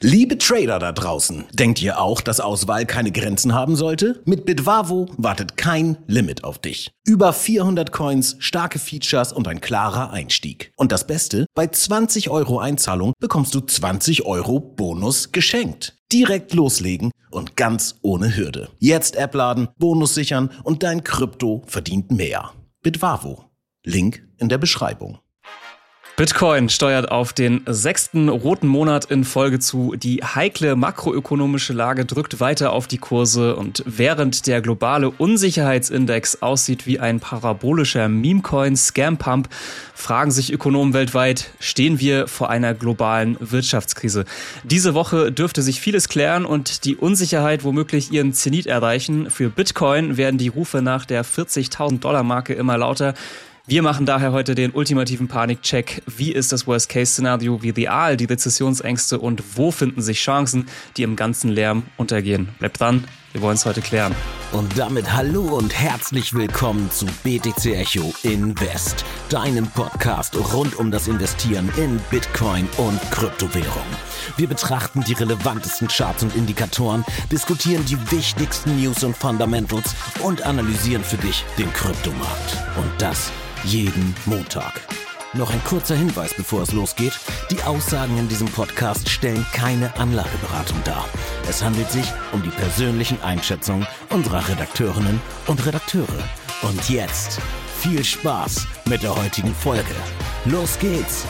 Liebe Trader da draußen, denkt ihr auch, dass Auswahl keine Grenzen haben sollte? Mit Bitvavo wartet kein Limit auf dich. Über 400 Coins, starke Features und ein klarer Einstieg. Und das Beste, bei 20 € Einzahlung bekommst du 20 € Bonus geschenkt. Direkt loslegen und ganz ohne Hürde. Jetzt App laden, Bonus sichern und dein Krypto verdient mehr. Bitvavo. Link in der Beschreibung. Bitcoin steuert auf den 6. roten Monat in Folge zu. Die heikle makroökonomische Lage drückt weiter auf die Kurse und während der globale Unsicherheitsindex aussieht wie ein parabolischer Meme-Coin-Scam-Pump, fragen sich Ökonomen weltweit, stehen wir vor einer globalen Wirtschaftskrise? Diese Woche dürfte sich vieles klären und die Unsicherheit womöglich ihren Zenit erreichen. Für Bitcoin werden die Rufe nach der 40.000-Dollar-Marke immer lauter. Wir machen daher heute den ultimativen Panikcheck. Wie ist das Worst-Case-Szenario? Wie real die Rezessionsängste und wo finden sich Chancen, die im ganzen Lärm untergehen? Bleibt dran, wir wollen es heute klären. Und damit hallo und herzlich willkommen zu BTC Echo Invest, deinem Podcast rund um das Investieren in Bitcoin und Kryptowährung. Wir betrachten die relevantesten Charts und Indikatoren, diskutieren die wichtigsten News und Fundamentals und analysieren für dich den Kryptomarkt. Und das jeden Montag. Noch ein kurzer Hinweis, bevor es losgeht. Die Aussagen in diesem Podcast stellen keine Anlageberatung dar. Es handelt sich um die persönlichen Einschätzungen unserer Redakteurinnen und Redakteure. Und jetzt viel Spaß mit der heutigen Folge. Los geht's!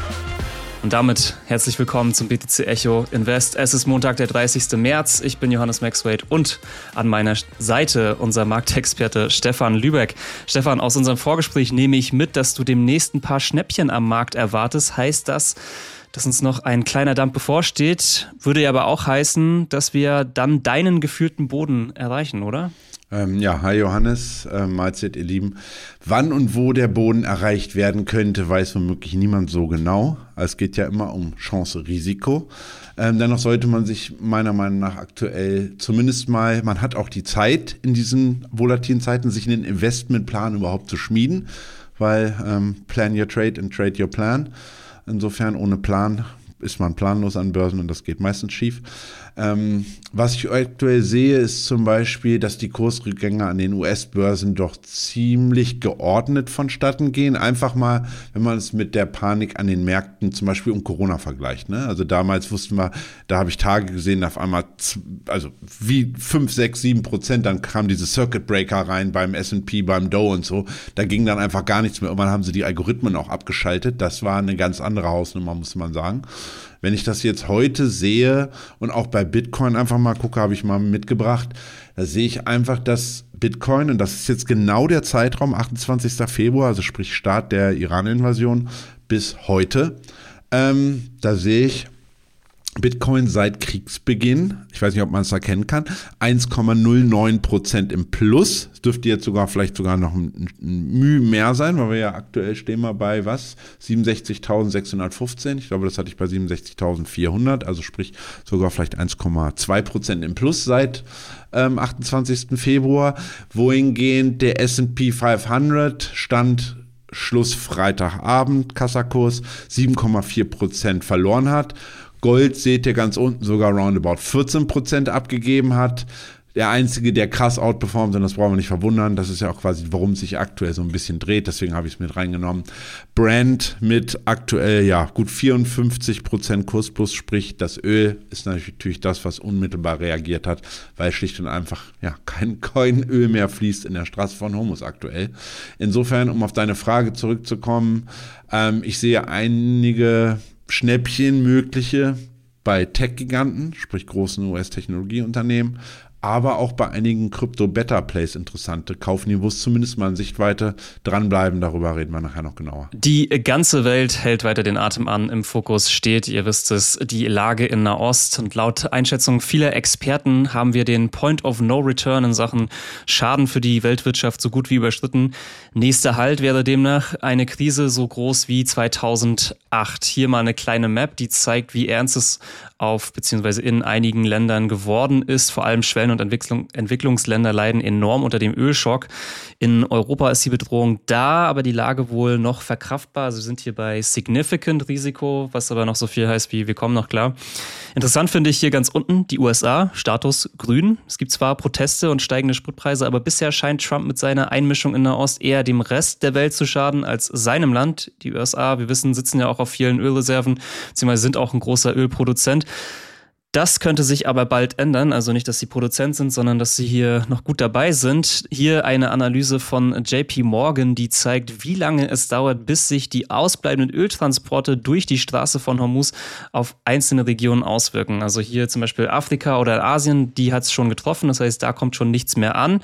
Und damit herzlich willkommen zum BTC Echo Invest. Es ist Montag, der 30. März. Ich bin Johannes Maxwade und an meiner Seite unser Marktexperte Stefan Lübeck. Stefan, aus unserem Vorgespräch nehme ich mit, dass du demnächst ein paar Schnäppchen am Markt erwartest. Heißt das, dass uns noch ein kleiner Dump bevorsteht? Würde ja aber auch heißen, dass wir dann deinen gefühlten Boden erreichen, oder? Hi Johannes, Mahlzeit ihr Lieben. Wann und wo der Boden erreicht werden könnte, weiß womöglich niemand so genau. Es geht ja immer um Chance-Risiko. Dennoch sollte man sich meiner Meinung nach aktuell zumindest mal, man hat auch die Zeit in diesen volatilen Zeiten, sich einen Investmentplan überhaupt zu schmieden, weil plan your trade and trade your plan. Insofern ohne Plan ist man planlos an Börsen und das geht meistens schief. Was ich aktuell sehe, ist zum Beispiel, dass die Kursrückgänge an den US-Börsen doch ziemlich geordnet vonstatten gehen. Einfach mal, wenn man es mit der Panik an den Märkten zum Beispiel um Corona vergleicht. Ne? Also damals wussten wir, da habe ich Tage gesehen, auf einmal also wie 5, 6, 7%, dann kam diese Circuit Breaker rein beim S&P, beim Dow und so. Da ging dann einfach gar nichts mehr. Irgendwann haben sie die Algorithmen auch abgeschaltet. Das war eine ganz andere Hausnummer, muss man sagen. Wenn ich das jetzt heute sehe und auch bei Bitcoin einfach mal gucke, habe ich mal mitgebracht, da sehe ich einfach, dass Bitcoin, und das ist jetzt genau der Zeitraum, 28. Februar, also sprich Start der Iran-Invasion bis heute, da sehe ich Bitcoin seit Kriegsbeginn, ich weiß nicht, ob man es erkennen kann, 1,09% im Plus. Es dürfte jetzt vielleicht sogar noch ein Mühe mehr sein, weil wir ja aktuell stehen wir bei 67.615. Ich glaube, das hatte ich bei 67.400, also sprich sogar vielleicht 1,2% im Plus seit 28. Februar. Wohingehend der S&P 500 stand Schluss Freitagabend, Kassakurs 7,4% verloren hat. Gold seht ihr ganz unten sogar roundabout 14% abgegeben hat. Der einzige, der krass outperformt, und das brauchen wir nicht verwundern, das ist ja auch quasi, warum es sich aktuell so ein bisschen dreht, deswegen habe ich es mit reingenommen. Brent mit aktuell gut 54% Kursplus, sprich das Öl ist natürlich das, was unmittelbar reagiert hat, weil schlicht und einfach kein Öl mehr fließt in der Straße von Hormuz aktuell. Insofern, um auf deine Frage zurückzukommen, ich sehe einige Schnäppchen mögliche bei Tech-Giganten, sprich großen US-Technologieunternehmen, aber auch bei einigen Crypto-Better-Plays interessante Kaufniveaus, zumindest mal in Sichtweite. Dranbleiben, darüber reden wir nachher noch genauer. Die ganze Welt hält weiter den Atem an. Im Fokus steht, ihr wisst es, die Lage in Nahost. Und laut Einschätzung vieler Experten haben wir den Point of No Return in Sachen Schaden für die Weltwirtschaft so gut wie überschritten. Nächster Halt wäre demnach eine Krise so groß wie 2008. Hier mal eine kleine Map, die zeigt, wie ernst es auf bzw. in einigen Ländern geworden ist. Vor allem Schwellen- und und Entwicklungsländer leiden enorm unter dem Ölschock. In Europa ist die Bedrohung da, aber die Lage wohl noch verkraftbar. Also wir sind hier bei Significant Risiko, was aber noch so viel heißt wie wir kommen noch klar. Interessant finde ich hier ganz unten die USA, Status grün. Es gibt zwar Proteste und steigende Spritpreise, aber bisher scheint Trump mit seiner Einmischung in Nahost eher dem Rest der Welt zu schaden als seinem Land. Die USA, wir wissen, sitzen ja auch auf vielen Ölreserven, beziehungsweise sind auch ein großer Ölproduzent. Das könnte sich aber bald ändern, also nicht, dass sie Produzent sind, sondern dass sie hier noch gut dabei sind. Hier eine Analyse von JP Morgan, die zeigt, wie lange es dauert, bis sich die ausbleibenden Öltransporte durch die Straße von Hormuz auf einzelne Regionen auswirken. Also hier zum Beispiel Afrika oder Asien, die hat es schon getroffen, das heißt, da kommt schon nichts mehr an.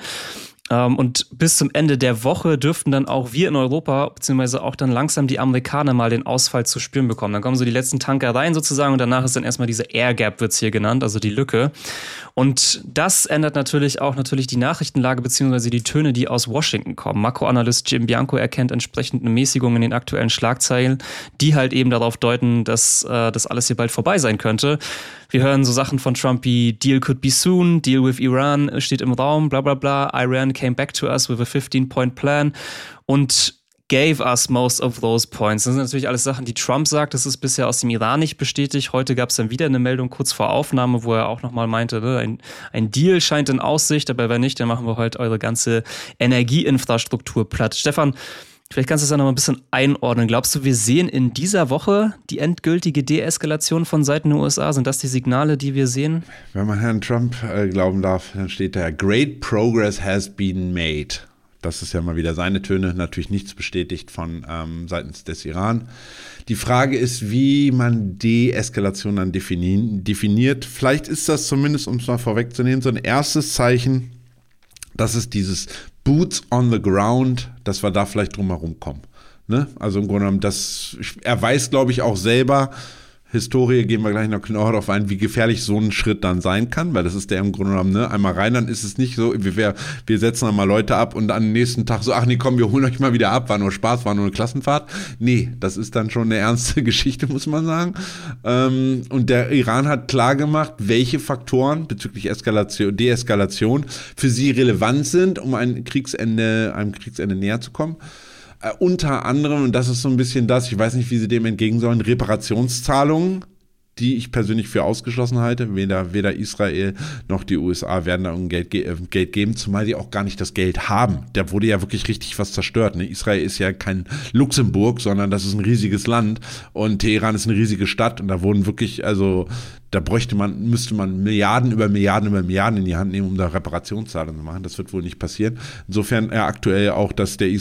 Und bis zum Ende der Woche dürften dann auch wir in Europa, beziehungsweise auch dann langsam die Amerikaner mal den Ausfall zu spüren bekommen. Dann kommen so die letzten Tanker rein sozusagen und danach ist dann erstmal diese Air Gap, wird's hier genannt, also die Lücke. Und das ändert natürlich auch die Nachrichtenlage beziehungsweise die Töne, die aus Washington kommen. Makroanalyst Jim Bianco erkennt entsprechend eine Mäßigung in den aktuellen Schlagzeilen, die halt eben darauf deuten, dass das alles hier bald vorbei sein könnte. Wir hören so Sachen von Trump wie Deal could be soon, Deal with Iran steht im Raum, bla bla bla, Iran came back to us with a 15-point plan und gave us most of those points. Das sind natürlich alles Sachen, die Trump sagt, das ist bisher aus dem Iran nicht bestätigt. Heute gab es dann wieder eine Meldung kurz vor Aufnahme, wo er auch nochmal meinte, ein Deal scheint in Aussicht, aber wenn nicht, dann machen wir halt eure ganze Energieinfrastruktur platt. Stefan, vielleicht kannst du es ja noch mal ein bisschen einordnen. Glaubst du, wir sehen in dieser Woche die endgültige Deeskalation von Seiten der USA? Sind das die Signale, die wir sehen? Wenn man Herrn Trump glauben darf, dann steht da, Great progress has been made. Das ist ja mal wieder seine Töne, natürlich nichts bestätigt von seitens des Iran. Die Frage ist, wie man Deeskalation dann definiert. Vielleicht ist das zumindest, um es mal vorwegzunehmen, so ein erstes Zeichen, dass es dieses Boots on the ground, dass wir da vielleicht drum herum kommen. Ne? Also im Grunde genommen, er weiß, glaube ich, auch selber, Historie, gehen wir gleich noch genauer darauf ein, wie gefährlich so ein Schritt dann sein kann, weil das ist der im Grunde genommen, ne, einmal rein, dann ist es nicht so, wir setzen dann mal Leute ab und am nächsten Tag so, ach nee, komm, wir holen euch mal wieder ab, war nur Spaß, war nur eine Klassenfahrt. Nee, das ist dann schon eine ernste Geschichte, muss man sagen. Und der Iran hat klar gemacht, welche Faktoren bezüglich Deeskalation für sie relevant sind, um einem Kriegsende näher zu kommen. Unter anderem, und das ist so ein bisschen das, ich weiß nicht, wie sie dem entgegen sollen, Reparationszahlungen, die ich persönlich für ausgeschlossen halte. Weder Israel noch die USA werden da Geld geben, zumal die auch gar nicht das Geld haben. Da wurde ja wirklich richtig was zerstört. Ne? Israel ist ja kein Luxemburg, sondern das ist ein riesiges Land und Teheran ist eine riesige Stadt und da wurden wirklich, also da müsste man Milliarden über Milliarden in die Hand nehmen, um da Reparationszahlungen zu machen. Das wird wohl nicht passieren. Insofern aktuell auch, dass der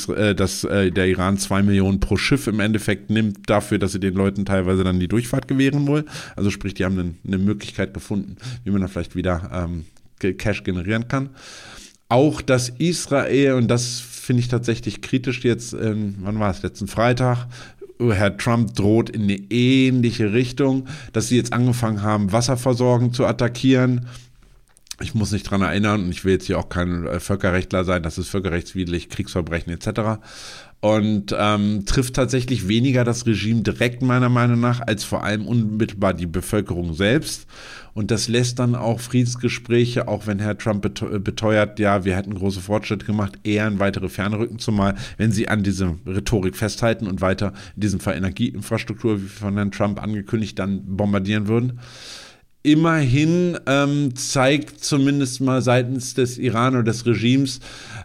Iran 2 Millionen pro Schiff im Endeffekt nimmt dafür, dass sie den Leuten teilweise dann die Durchfahrt gewähren wollen. Also sprich, die haben eine Möglichkeit gefunden, wie man da vielleicht wieder Cash generieren kann. Auch dass Israel, und das finde ich tatsächlich kritisch jetzt, wann war es, letzten Freitag, Herr Trump droht in eine ähnliche Richtung, dass sie jetzt angefangen haben, Wasserversorgung zu attackieren. Ich muss nicht dran erinnern und ich will jetzt hier auch kein Völkerrechtler sein, das ist völkerrechtswidrig, Kriegsverbrechen etc. Und trifft tatsächlich weniger das Regime direkt meiner Meinung nach, als vor allem unmittelbar die Bevölkerung selbst. Und das lässt dann auch Friedensgespräche, auch wenn Herr Trump beteuert, ja, wir hätten große Fortschritte gemacht, eher in weitere Ferne rücken, zumal wenn sie an diese Rhetorik festhalten und weiter in diesem Fall Energieinfrastruktur, wie von Herrn Trump angekündigt, dann bombardieren würden. Immerhin zeigt zumindest mal seitens des Iran oder des Regimes,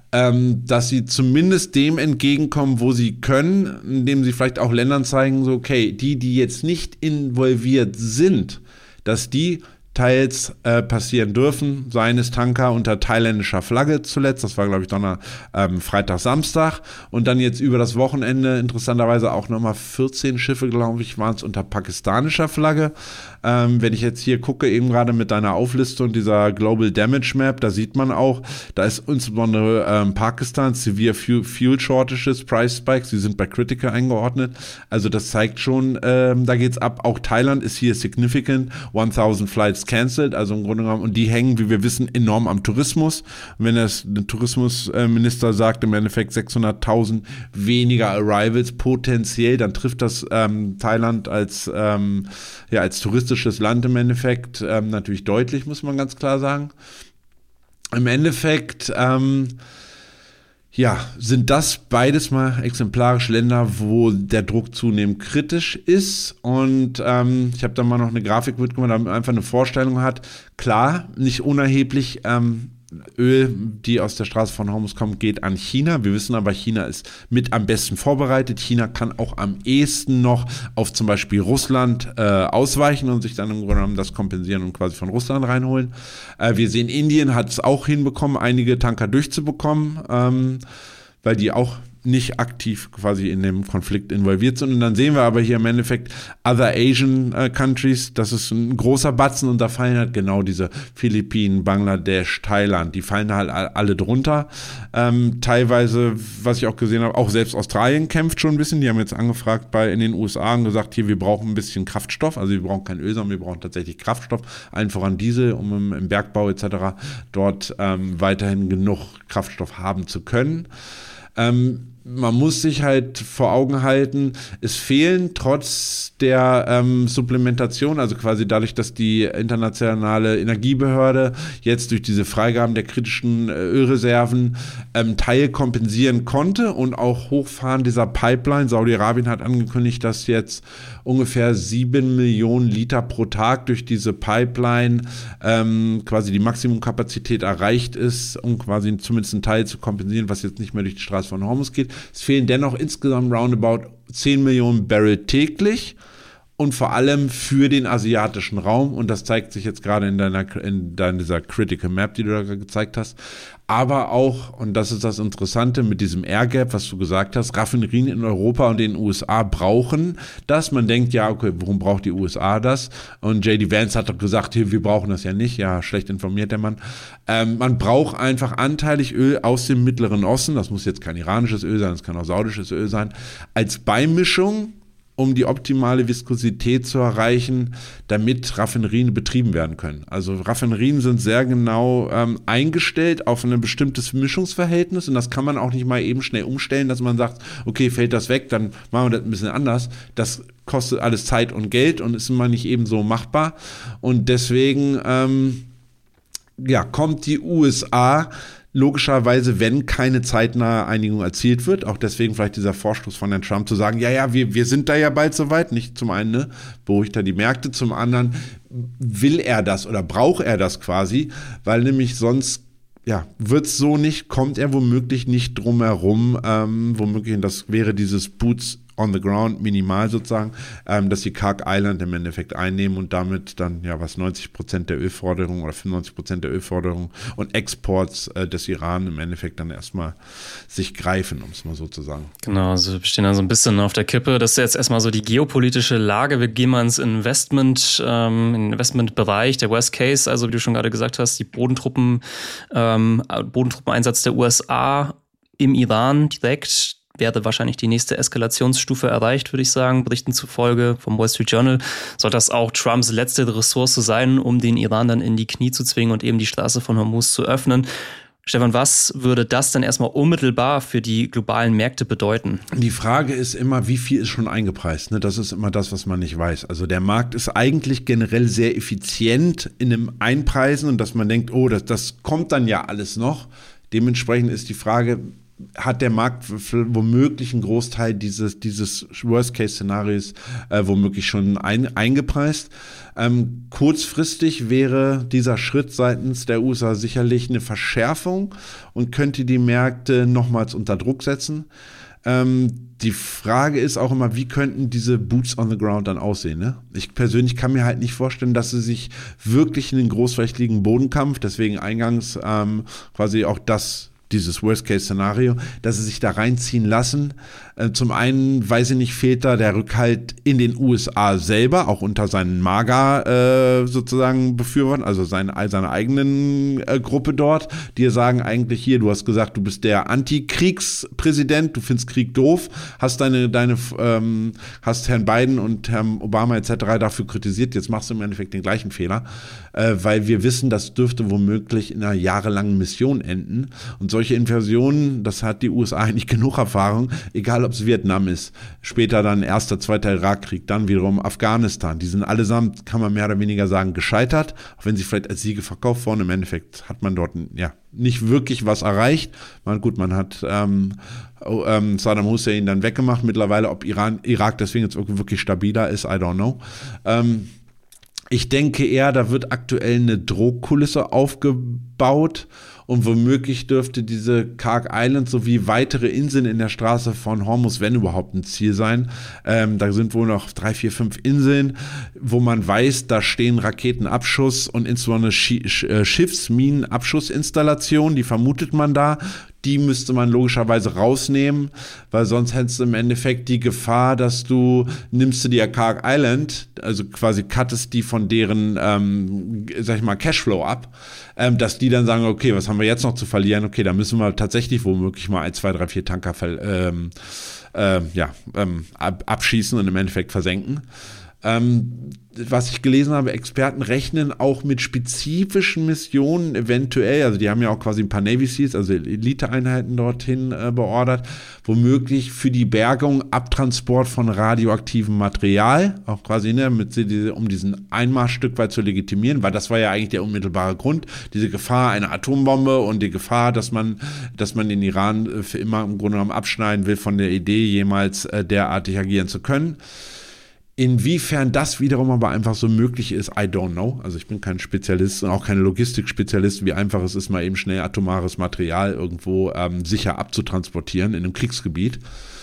dass sie zumindest dem entgegenkommen, wo sie können, indem sie vielleicht auch Ländern zeigen, so okay, die jetzt nicht involviert sind, dass die teils passieren dürfen, seien es Tanker unter thailändischer Flagge zuletzt, das war glaube ich Freitag, Samstag und dann jetzt über das Wochenende interessanterweise auch nochmal 14 Schiffe, glaube ich, waren es unter pakistanischer Flagge. Wenn ich jetzt hier gucke, eben gerade mit deiner Auflistung dieser Global Damage Map, da sieht man auch, da ist insbesondere Pakistan, Severe Fuel Shortages, Price Spikes, die sind bei Critical eingeordnet, also das zeigt schon, da geht's ab, auch Thailand ist hier significant, 1000 Flights cancelled, also im Grunde genommen, und die hängen, wie wir wissen, enorm am Tourismus. Und wenn der Tourismusminister sagt, im Endeffekt 600.000 weniger Arrivals potenziell, dann trifft das Thailand als touristisches Land im Endeffekt natürlich deutlich, muss man ganz klar sagen. im Endeffekt sind das beides mal exemplarisch Länder, wo der Druck zunehmend kritisch ist. Und ich habe da mal noch eine Grafik mitgemacht, damit man einfach eine Vorstellung hat. Klar, nicht unerheblich Öl, die aus der Straße von Hormuz kommt, geht an China. Wir wissen aber, China ist mit am besten vorbereitet. China kann auch am ehesten noch auf zum Beispiel Russland ausweichen und sich dann im Grunde genommen das kompensieren und quasi von Russland reinholen. Wir sehen, Indien hat es auch hinbekommen, einige Tanker durchzubekommen, weil die auch nicht aktiv quasi in dem Konflikt involviert sind. Und dann sehen wir aber hier im Endeffekt Other Asian Countries, das ist ein großer Batzen und da fallen halt genau diese Philippinen, Bangladesch, Thailand, die fallen halt alle drunter. Teilweise, was ich auch gesehen habe, auch selbst Australien kämpft schon ein bisschen. Die haben jetzt angefragt in den USA und gesagt, hier, wir brauchen ein bisschen Kraftstoff. Also wir brauchen kein Öl, sondern wir brauchen tatsächlich Kraftstoff. Allen voran Diesel, um im Bergbau etc. dort weiterhin genug Kraftstoff haben zu können. Man muss sich halt vor Augen halten, es fehlen trotz der Supplementation, also quasi dadurch, dass die internationale Energiebehörde jetzt durch diese Freigaben der kritischen Ölreserven Teil kompensieren konnte und auch Hochfahren dieser Pipeline. Saudi-Arabien hat angekündigt, dass jetzt ungefähr 7 Millionen Liter pro Tag durch diese Pipeline quasi die Maximumkapazität erreicht ist, um quasi zumindest einen Teil zu kompensieren, was jetzt nicht mehr durch die Straße von Hormuz geht. Es fehlen dennoch insgesamt roundabout 10 Millionen Barrel täglich und vor allem für den asiatischen Raum. Und das zeigt sich jetzt gerade in dieser Critical Map, die du da gezeigt hast. Aber auch, und das ist das Interessante mit diesem Air Gap, was du gesagt hast, Raffinerien in Europa und den USA brauchen das. Man denkt, ja, okay, warum braucht die USA das? Und J.D. Vance hat doch gesagt, hier, wir brauchen das ja nicht. Ja, schlecht informiert der Mann. Man braucht einfach anteilig Öl aus dem Mittleren Osten. Das muss jetzt kein iranisches Öl sein, das kann auch saudisches Öl sein. Als Beimischung, um die optimale Viskosität zu erreichen, damit Raffinerien betrieben werden können. Also Raffinerien sind sehr genau eingestellt auf ein bestimmtes Mischungsverhältnis und das kann man auch nicht mal eben schnell umstellen, dass man sagt, okay, fällt das weg, dann machen wir das ein bisschen anders. Das kostet alles Zeit und Geld und ist immer nicht eben so machbar. Und deswegen kommt die USA logischerweise, wenn keine zeitnahe Einigung erzielt wird, auch deswegen vielleicht dieser Vorstoß von Herrn Trump zu sagen, wir sind da ja bald soweit, nicht zum einen, beruhigt er die Märkte, zum anderen will er das oder braucht er das quasi, weil nämlich sonst wird es so nicht, kommt er womöglich nicht drum herum, womöglich, und das wäre dieses Boots on the ground minimal sozusagen, dass die Khark Island im Endeffekt einnehmen und damit dann 90% der Ölforderung oder 95% der Ölforderung und Exports des Iran im Endeffekt dann erstmal sich greifen, um es mal so zu sagen. Genau, also wir stehen da so ein bisschen auf der Kippe. Das ist jetzt erstmal so die geopolitische Lage. Wir gehen mal ins Investmentbereich, der Worst Case, also wie du schon gerade gesagt hast, die Bodentruppeneinsatz der USA im Iran direkt wäre wahrscheinlich die nächste Eskalationsstufe erreicht, würde ich sagen. Berichten zufolge vom Wall Street Journal soll das auch Trumps letzte Ressource sein, um den Iran dann in die Knie zu zwingen und eben die Straße von Hormuz zu öffnen. Stefan, was würde das denn erstmal unmittelbar für die globalen Märkte bedeuten? Die Frage ist immer, wie viel ist schon eingepreist? Ne? Das ist immer das, was man nicht weiß. Also der Markt ist eigentlich generell sehr effizient in dem Einpreisen und dass man denkt, oh, das kommt dann ja alles noch. Dementsprechend ist die Frage, hat der Markt womöglich einen Großteil dieses Worst-Case-Szenarios womöglich schon eingepreist. Kurzfristig wäre dieser Schritt seitens der USA sicherlich eine Verschärfung und könnte die Märkte nochmals unter Druck setzen. Die Frage ist auch immer, wie könnten diese Boots on the ground dann aussehen? Ne? Ich persönlich kann mir halt nicht vorstellen, dass sie sich wirklich in den großflächigen Bodenkampf, deswegen eingangs quasi auch dieses Worst-Case-Szenario, dass sie sich da reinziehen lassen. Zum einen, weiß ich nicht, fehlt da der Rückhalt in den USA selber, auch unter seinen MAGA sozusagen Befürwortern, also seiner eigenen Gruppe dort, die sagen eigentlich hier, du hast gesagt, du bist der Antikriegspräsident, du findest Krieg doof, hast hast Herrn Biden und Herrn Obama etc. dafür kritisiert, jetzt machst du im Endeffekt den gleichen Fehler, weil wir wissen, das dürfte womöglich in einer jahrelangen Mission enden und solche Invasionen, das hat die USA eigentlich genug Erfahrung, egal ob es Vietnam ist, später dann erster, zweiter Irakkrieg, dann wiederum Afghanistan, die sind allesamt, kann man mehr oder weniger sagen, gescheitert, auch wenn sie vielleicht als Siege verkauft wurden, im Endeffekt hat man dort nicht wirklich was erreicht. Man hat Saddam Hussein dann weggemacht, mittlerweile, ob Irak deswegen jetzt wirklich stabiler ist, I don't know. Ich denke eher, da wird aktuell eine Drohkulisse aufgebaut und womöglich dürfte diese Kark Island sowie weitere Inseln in der Straße von Hormuz, wenn überhaupt, ein Ziel sein. Da sind wohl noch 3, 4, 5 Inseln, wo man weiß, da stehen Raketenabschuss und insbesondere Schiffsminenabschussinstallationen, die vermutet man da. Die müsste man logischerweise rausnehmen, weil sonst hättest du im Endeffekt die Gefahr, dass nimmst du die Kark Island, also quasi cuttest die von deren, Cashflow ab, dass die dann sagen, okay, was haben wir jetzt noch zu verlieren? Okay, da müssen wir tatsächlich womöglich mal 1, 2, 3, 4 Tanker abschießen und im Endeffekt versenken. Was ich gelesen habe, Experten rechnen auch mit spezifischen Missionen eventuell, also die haben ja auch quasi ein paar Navy Seals, also Eliteeinheiten dorthin beordert, womöglich für die Bergung, Abtransport von radioaktivem Material, auch quasi um diesen Einmarsch Stück weit zu legitimieren, weil das war ja eigentlich der unmittelbare Grund, diese Gefahr einer Atombombe und die Gefahr, dass man den Iran für immer im Grunde genommen abschneiden will von der Idee, jemals derartig agieren zu können. Inwiefern das wiederum aber einfach so möglich ist, I don't know. Also ich bin kein Spezialist und auch kein Logistikspezialist, wie einfach es ist, mal eben schnell atomares Material irgendwo sicher abzutransportieren in einem Kriegsgebiet.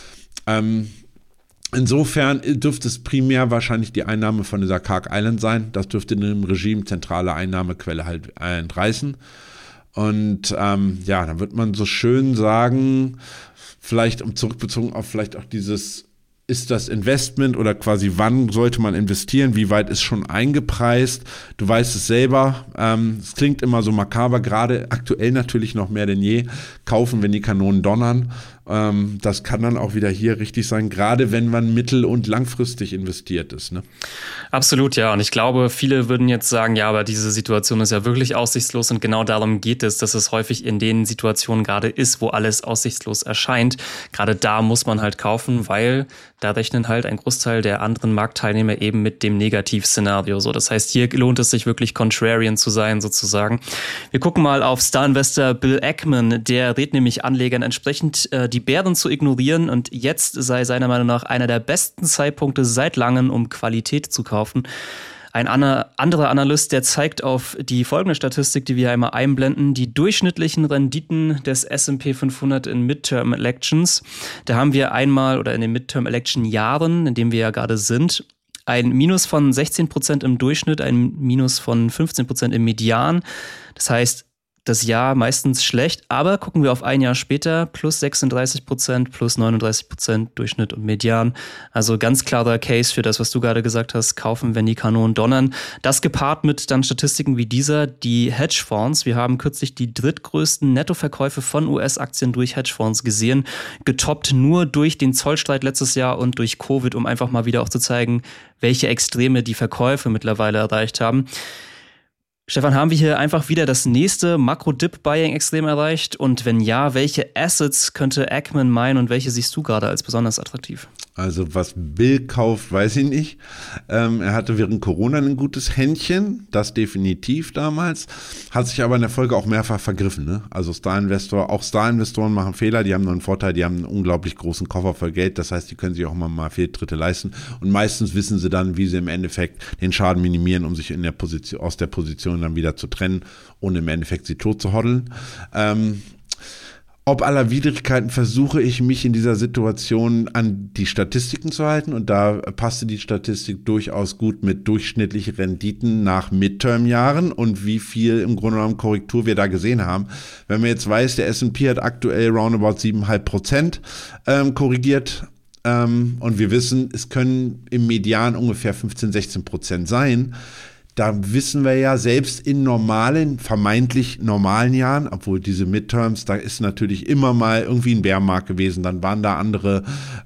Insofern dürfte es primär wahrscheinlich die Einnahme von dieser Kark Island sein. Das dürfte in einem Regime zentrale Einnahmequelle halt entreißen. Und dann wird man so schön sagen, vielleicht zurückbezogen auf vielleicht auch dieses, ist das Investment oder quasi wann sollte man investieren, wie weit ist schon eingepreist, du weißt es selber, es klingt immer so makaber, gerade aktuell natürlich noch mehr denn je, kaufen, wenn die Kanonen donnern, das kann dann auch wieder hier richtig sein, gerade wenn man mittel- und langfristig investiert ist, ne? Absolut, ja. Und ich glaube, viele würden jetzt sagen, ja, aber diese Situation ist ja wirklich aussichtslos und genau darum geht es, dass es häufig in den Situationen gerade ist, wo alles aussichtslos erscheint. Gerade da muss man halt kaufen, weil da rechnen halt ein Großteil der anderen Marktteilnehmer eben mit dem Negativszenario. So, das heißt, hier lohnt es sich wirklich contrarian zu sein sozusagen. Wir gucken mal auf Star-Investor Bill Ackman, der rät nämlich Anlegern entsprechend die Bären zu ignorieren und jetzt sei seiner Meinung nach einer der besten Zeitpunkte seit langem, um Qualität zu kaufen. Ein anderer Analyst, der zeigt auf die folgende Statistik, die wir einmal einblenden, die durchschnittlichen Renditen des S&P 500 in Midterm Elections. Da haben wir einmal, oder in den Midterm Election Jahren, in denen wir ja gerade sind, ein Minus von 16% im Durchschnitt, ein Minus von 15% im Median. Das heißt, das Jahr meistens schlecht, aber gucken wir auf ein Jahr später, plus 36%, plus 39% Durchschnitt und Median. Also ganz klarer Case für das, was du gerade gesagt hast, kaufen, wenn die Kanonen donnern. Das gepaart mit dann Statistiken wie dieser, die Hedgefonds. Wir haben kürzlich die drittgrößten Nettoverkäufe von US-Aktien durch Hedgefonds gesehen, getoppt nur durch den Zollstreit letztes Jahr und durch Covid, um einfach mal wieder auch zu zeigen, welche Extreme die Verkäufe mittlerweile erreicht haben. Stefan, haben wir hier einfach wieder das nächste Makro-Dip-Buying-Extrem erreicht? Und wenn ja, welche Assets könnte Ackman meinen und welche siehst du gerade als besonders attraktiv? Also was Bill kauft, weiß ich nicht. Er hatte während Corona ein gutes Händchen, das definitiv damals, hat sich aber in der Folge auch mehrfach vergriffen. Ne? Also Star-Investoren machen Fehler, die haben nur einen Vorteil, die haben einen unglaublich großen Koffer voll Geld, das heißt, die können sich auch mal Fehltritte leisten und meistens wissen sie dann, wie sie im Endeffekt den Schaden minimieren, um sich aus der Position dann wieder zu trennen, ohne im Endeffekt sie tot zu hoddeln. Ob aller Widrigkeiten versuche ich mich in dieser Situation an die Statistiken zu halten und da passte die Statistik durchaus gut mit durchschnittlichen Renditen nach Midterm-Jahren und wie viel im Grunde genommen Korrektur wir da gesehen haben. Wenn man jetzt weiß, der S&P hat aktuell roundabout 7,5% korrigiert und wir wissen, es können im Median ungefähr 15-16% sein, Da wissen wir ja, selbst in vermeintlich normalen Jahren, obwohl diese Midterms, da ist natürlich immer mal irgendwie ein Bärmarkt gewesen, dann waren da andere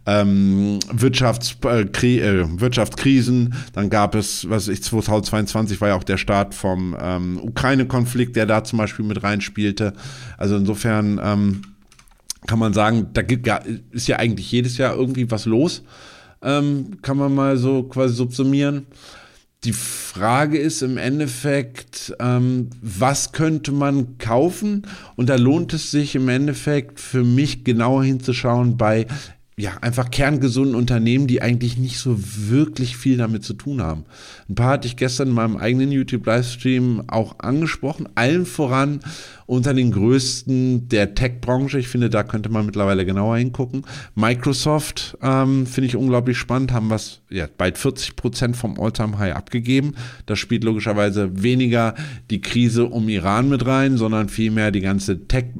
Wirtschaftskrisen, dann gab es, 2022 war ja auch der Start vom Ukraine-Konflikt, der da zum Beispiel mit reinspielte. Also insofern kann man sagen, ist ja eigentlich jedes Jahr irgendwie was los, kann man mal so quasi subsumieren. Die Frage ist im Endeffekt, was könnte man kaufen? Und da lohnt es sich im Endeffekt für mich genauer hinzuschauen bei einfach kerngesunden Unternehmen, die eigentlich nicht so wirklich viel damit zu tun haben. Ein paar hatte ich gestern in meinem eigenen YouTube-Livestream auch angesprochen, allen voran unter den größten der Tech-Branche. Ich finde, da könnte man mittlerweile genauer hingucken. Microsoft finde ich unglaublich spannend, haben bald 40% vom All-Time-High abgegeben. Das spielt logischerweise weniger die Krise um Iran mit rein, sondern vielmehr die ganze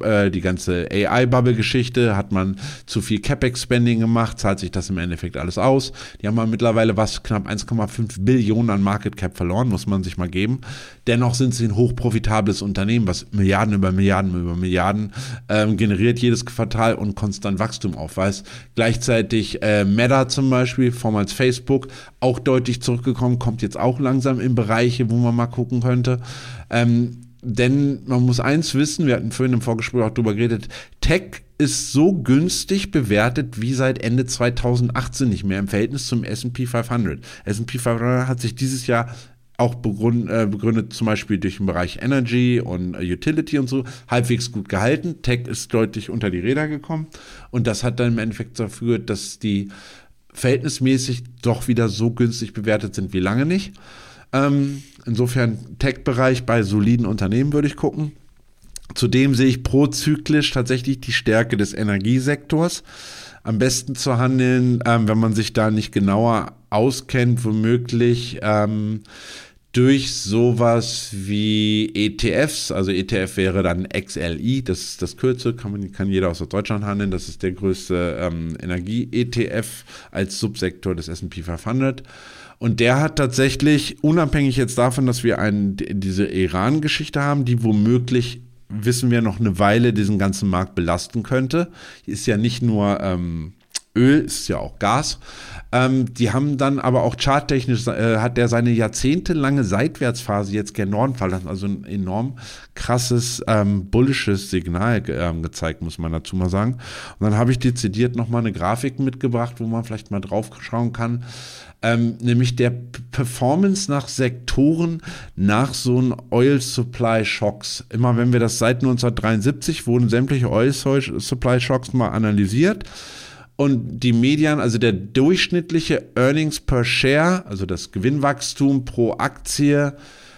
AI-Bubble-Geschichte. Hat man zu viel CapEx-Spending gemacht, zahlt sich das im Endeffekt alles aus. Die haben mittlerweile knapp 1,5 Billionen an Market Cap verloren, muss man sich mal geben. Dennoch sind sie ein hochprofitables Unternehmen, was Milliarden über Milliarden generiert jedes Quartal und konstant Wachstum aufweist. Gleichzeitig Meta zum Beispiel, vormals Facebook, auch deutlich zurückgekommen, kommt jetzt auch langsam in Bereiche, wo man mal gucken könnte. Denn man muss eins wissen, wir hatten vorhin im Vorgespräch auch drüber geredet, Tech ist so günstig bewertet wie seit Ende 2018 nicht mehr im Verhältnis zum S&P 500. S&P 500 hat sich dieses Jahr auch begründet zum Beispiel durch den Bereich Energy und Utility und so, halbwegs gut gehalten. Tech ist deutlich unter die Räder gekommen und das hat dann im Endeffekt dafür geführt, dass die verhältnismäßig doch wieder so günstig bewertet sind wie lange nicht. Insofern Tech-Bereich bei soliden Unternehmen würde ich gucken. Zudem sehe ich prozyklisch tatsächlich die Stärke des Energiesektors. Am besten zu handeln, wenn man sich da nicht genauer auskennt, womöglich durch sowas wie ETFs, also ETF wäre dann XLI, das ist das Kürzel, kann jeder aus Deutschland handeln, das ist der größte Energie-ETF als Subsektor des S&P 500. Und der hat tatsächlich, unabhängig jetzt davon, dass wir diese Iran-Geschichte haben, die womöglich, wissen wir, noch eine Weile diesen ganzen Markt belasten könnte. Ist ja nicht nur Öl, ist ja auch Gas. Die haben dann aber auch charttechnisch, hat der seine jahrzehntelange Seitwärtsphase jetzt gen Norden verlassen, also ein enorm krasses, bullisches Signal gezeigt, muss man dazu mal sagen. Und dann habe ich dezidiert nochmal eine Grafik mitgebracht, wo man vielleicht mal drauf schauen kann, nämlich der Performance nach Sektoren nach so einen Oil Supply Shocks. Immer wenn wir das seit 1973 wurden sämtliche Oil Supply Shocks mal analysiert und die Median, also der durchschnittliche Earnings per Share, also das Gewinnwachstum pro Aktie,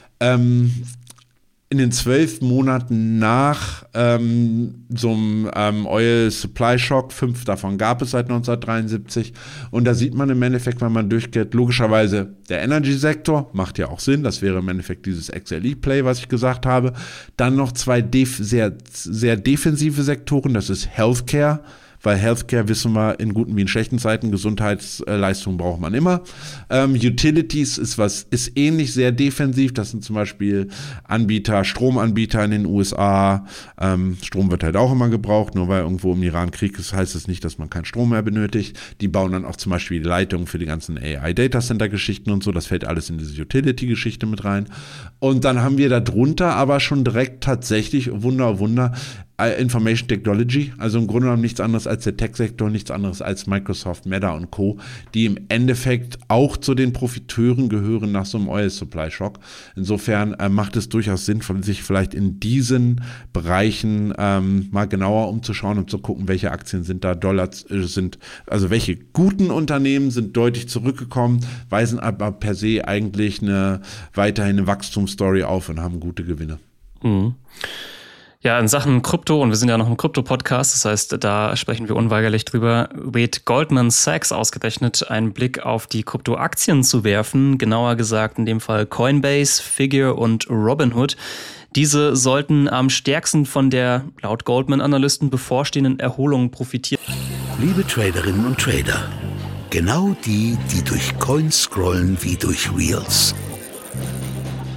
in den 12 Monaten nach so einem Oil Supply Shock, 5 davon gab es seit 1973 und da sieht man im Endeffekt, wenn man durchgeht, logischerweise der Energy-Sektor, macht ja auch Sinn, das wäre im Endeffekt dieses XLE-Play, was ich gesagt habe, dann noch zwei sehr, sehr defensive Sektoren, das ist Healthcare, weil Healthcare, wissen wir, in guten wie in schlechten Zeiten, Gesundheitsleistungen braucht man immer. Utilities ist ähnlich sehr defensiv. Das sind zum Beispiel Stromanbieter in den USA. Strom wird halt auch immer gebraucht, nur weil irgendwo im Iran Krieg ist, heißt es nicht, dass man keinen Strom mehr benötigt. Die bauen dann auch zum Beispiel die Leitungen für die ganzen AI-Data-Center-Geschichten und so. Das fällt alles in diese Utility-Geschichte mit rein. Und dann haben wir da drunter aber schon direkt tatsächlich, Wunder, Information Technology, also im Grunde genommen nichts anderes als der Tech-Sektor, nichts anderes als Microsoft, Meta und Co., die im Endeffekt auch zu den Profiteuren gehören nach so einem Oil-Supply-Shock. Insofern macht es durchaus Sinn, sich vielleicht in diesen Bereichen mal genauer umzuschauen und zu gucken, welche Aktien sind da, also welche guten Unternehmen sind deutlich zurückgekommen, weisen aber per se eigentlich weiterhin eine Wachstumsstory auf und haben gute Gewinne. Mhm. Ja, in Sachen Krypto, und wir sind ja noch ein Krypto-Podcast, das heißt, da sprechen wir unweigerlich drüber, rät Goldman Sachs ausgerechnet, einen Blick auf die Krypto-Aktien zu werfen, genauer gesagt in dem Fall Coinbase, Figure und Robinhood. Diese sollten am stärksten von der, laut Goldman-Analysten, bevorstehenden Erholung profitieren. Liebe Traderinnen und Trader, genau die durch Coins scrollen wie durch Reels.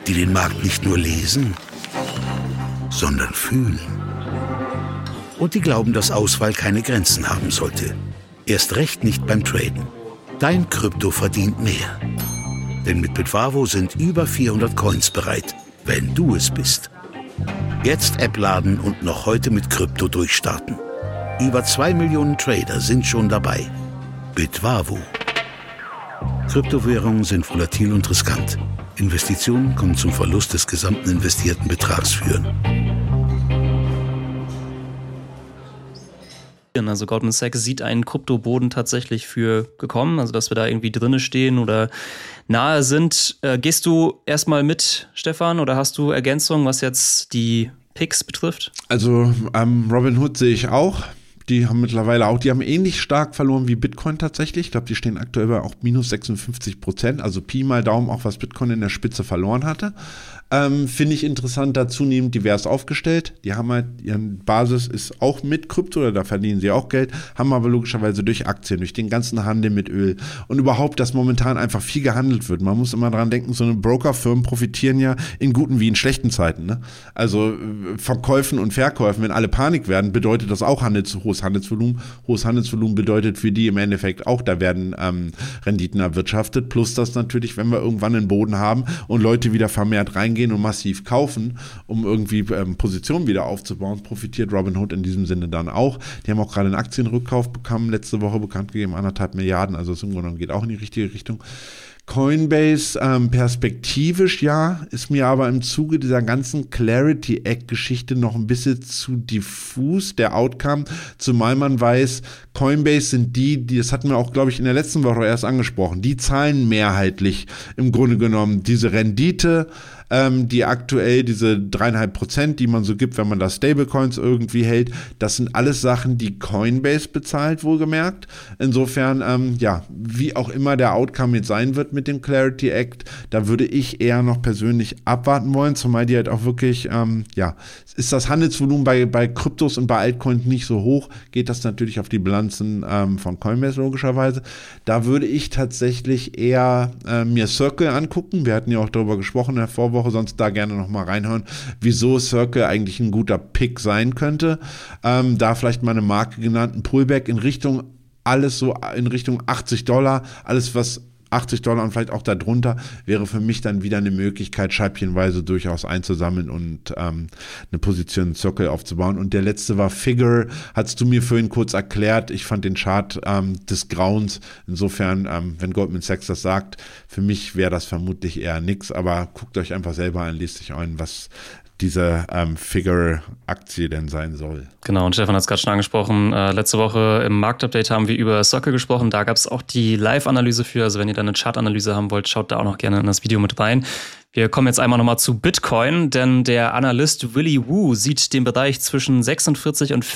die den Markt nicht nur lesen, sondern fühlen. Und die glauben, dass Auswahl keine Grenzen haben sollte. Erst recht nicht beim Traden. Dein Krypto verdient mehr. Denn mit Bitwavo sind über 400 Coins bereit, wenn du es bist. Jetzt App laden und noch heute mit Krypto durchstarten. Über 2 Millionen Trader sind schon dabei. Bitwavo. Kryptowährungen sind volatil und riskant. Investitionen können zum Verlust des gesamten investierten Betrags führen. Also Goldman Sachs sieht einen Kryptoboden tatsächlich für gekommen, also dass wir da irgendwie drinne stehen oder nahe sind. Gehst du erstmal mit, Stefan, oder hast du Ergänzungen, was jetzt die Picks betrifft? Also Robinhood sehe ich auch. Die haben mittlerweile auch, die haben ähnlich stark verloren wie Bitcoin tatsächlich. Ich glaube, die stehen aktuell bei auch minus 56%. Also Pi mal Daumen auch, was Bitcoin in der Spitze verloren hatte. Finde ich interessant, da zunehmend divers aufgestellt. Die haben halt, ihren Basis ist auch mit Krypto, oder da verdienen sie auch Geld, haben aber logischerweise durch Aktien, durch den ganzen Handel mit Öl und überhaupt, dass momentan einfach viel gehandelt wird. Man muss immer dran denken, so eine Brokerfirmen profitieren ja in guten wie in schlechten Zeiten. Ne? Also Verkäufen und Verkäufen, wenn alle Panik werden, bedeutet das auch hohes Handelsvolumen. Hohes Handelsvolumen bedeutet für die im Endeffekt auch, da werden Renditen erwirtschaftet. Plus das natürlich, wenn wir irgendwann einen Boden haben und Leute wieder vermehrt reingehen und massiv kaufen, um irgendwie Positionen wieder aufzubauen, profitiert Robinhood in diesem Sinne dann auch. Die haben auch gerade einen Aktienrückkauf bekommen, letzte Woche bekannt gegeben, 1,5 Milliarden, also es im Grunde genommen geht auch in die richtige Richtung. Coinbase perspektivisch ja, ist mir aber im Zuge dieser ganzen Clarity Act Geschichte noch ein bisschen zu diffus, der Outcome, zumal man weiß, Coinbase sind die, das hatten wir auch, glaube ich, in der letzten Woche erst angesprochen, die zahlen mehrheitlich im Grunde genommen diese Rendite, die aktuell diese 3,5%, die man so gibt, wenn man da Stablecoins irgendwie hält, das sind alles Sachen, die Coinbase bezahlt, wohlgemerkt. Insofern, ja, wie auch immer der Outcome jetzt sein wird mit dem Clarity Act, da würde ich eher noch persönlich abwarten wollen, zumal die halt auch wirklich, ja, ist das Handelsvolumen bei Kryptos und bei Altcoins nicht so hoch, geht das natürlich auf die Bilanzen von Coinbase logischerweise. Da würde ich tatsächlich eher mir Circle angucken. Wir hatten ja auch darüber gesprochen in der Vorwoche, sonst da gerne nochmal reinhören, wieso Circle eigentlich ein guter Pick sein könnte. Da vielleicht mal eine Marke genannt, ein Pullback in Richtung alles so in Richtung $80, alles was $80 und vielleicht auch darunter, wäre für mich dann wieder eine Möglichkeit, scheibchenweise durchaus einzusammeln und eine Position in Circle aufzubauen. Und der letzte war Figure, hast du mir vorhin kurz erklärt. Ich fand den Chart des Grauens. Insofern, wenn Goldman Sachs das sagt, für mich wäre das vermutlich eher nix, aber guckt euch einfach selber an, lest euch ein, was diese Figure-Aktie denn sein soll. Genau, und Stefan hat es gerade schon angesprochen. Letzte Woche im Marktupdate haben wir über Circle gesprochen. Da gab es auch die Live-Analyse für. Also wenn ihr da eine Chart-Analyse haben wollt, schaut da auch noch gerne in das Video mit rein. Wir kommen jetzt einmal nochmal zu Bitcoin, denn der Analyst Willy Woo sieht den Bereich zwischen 46 und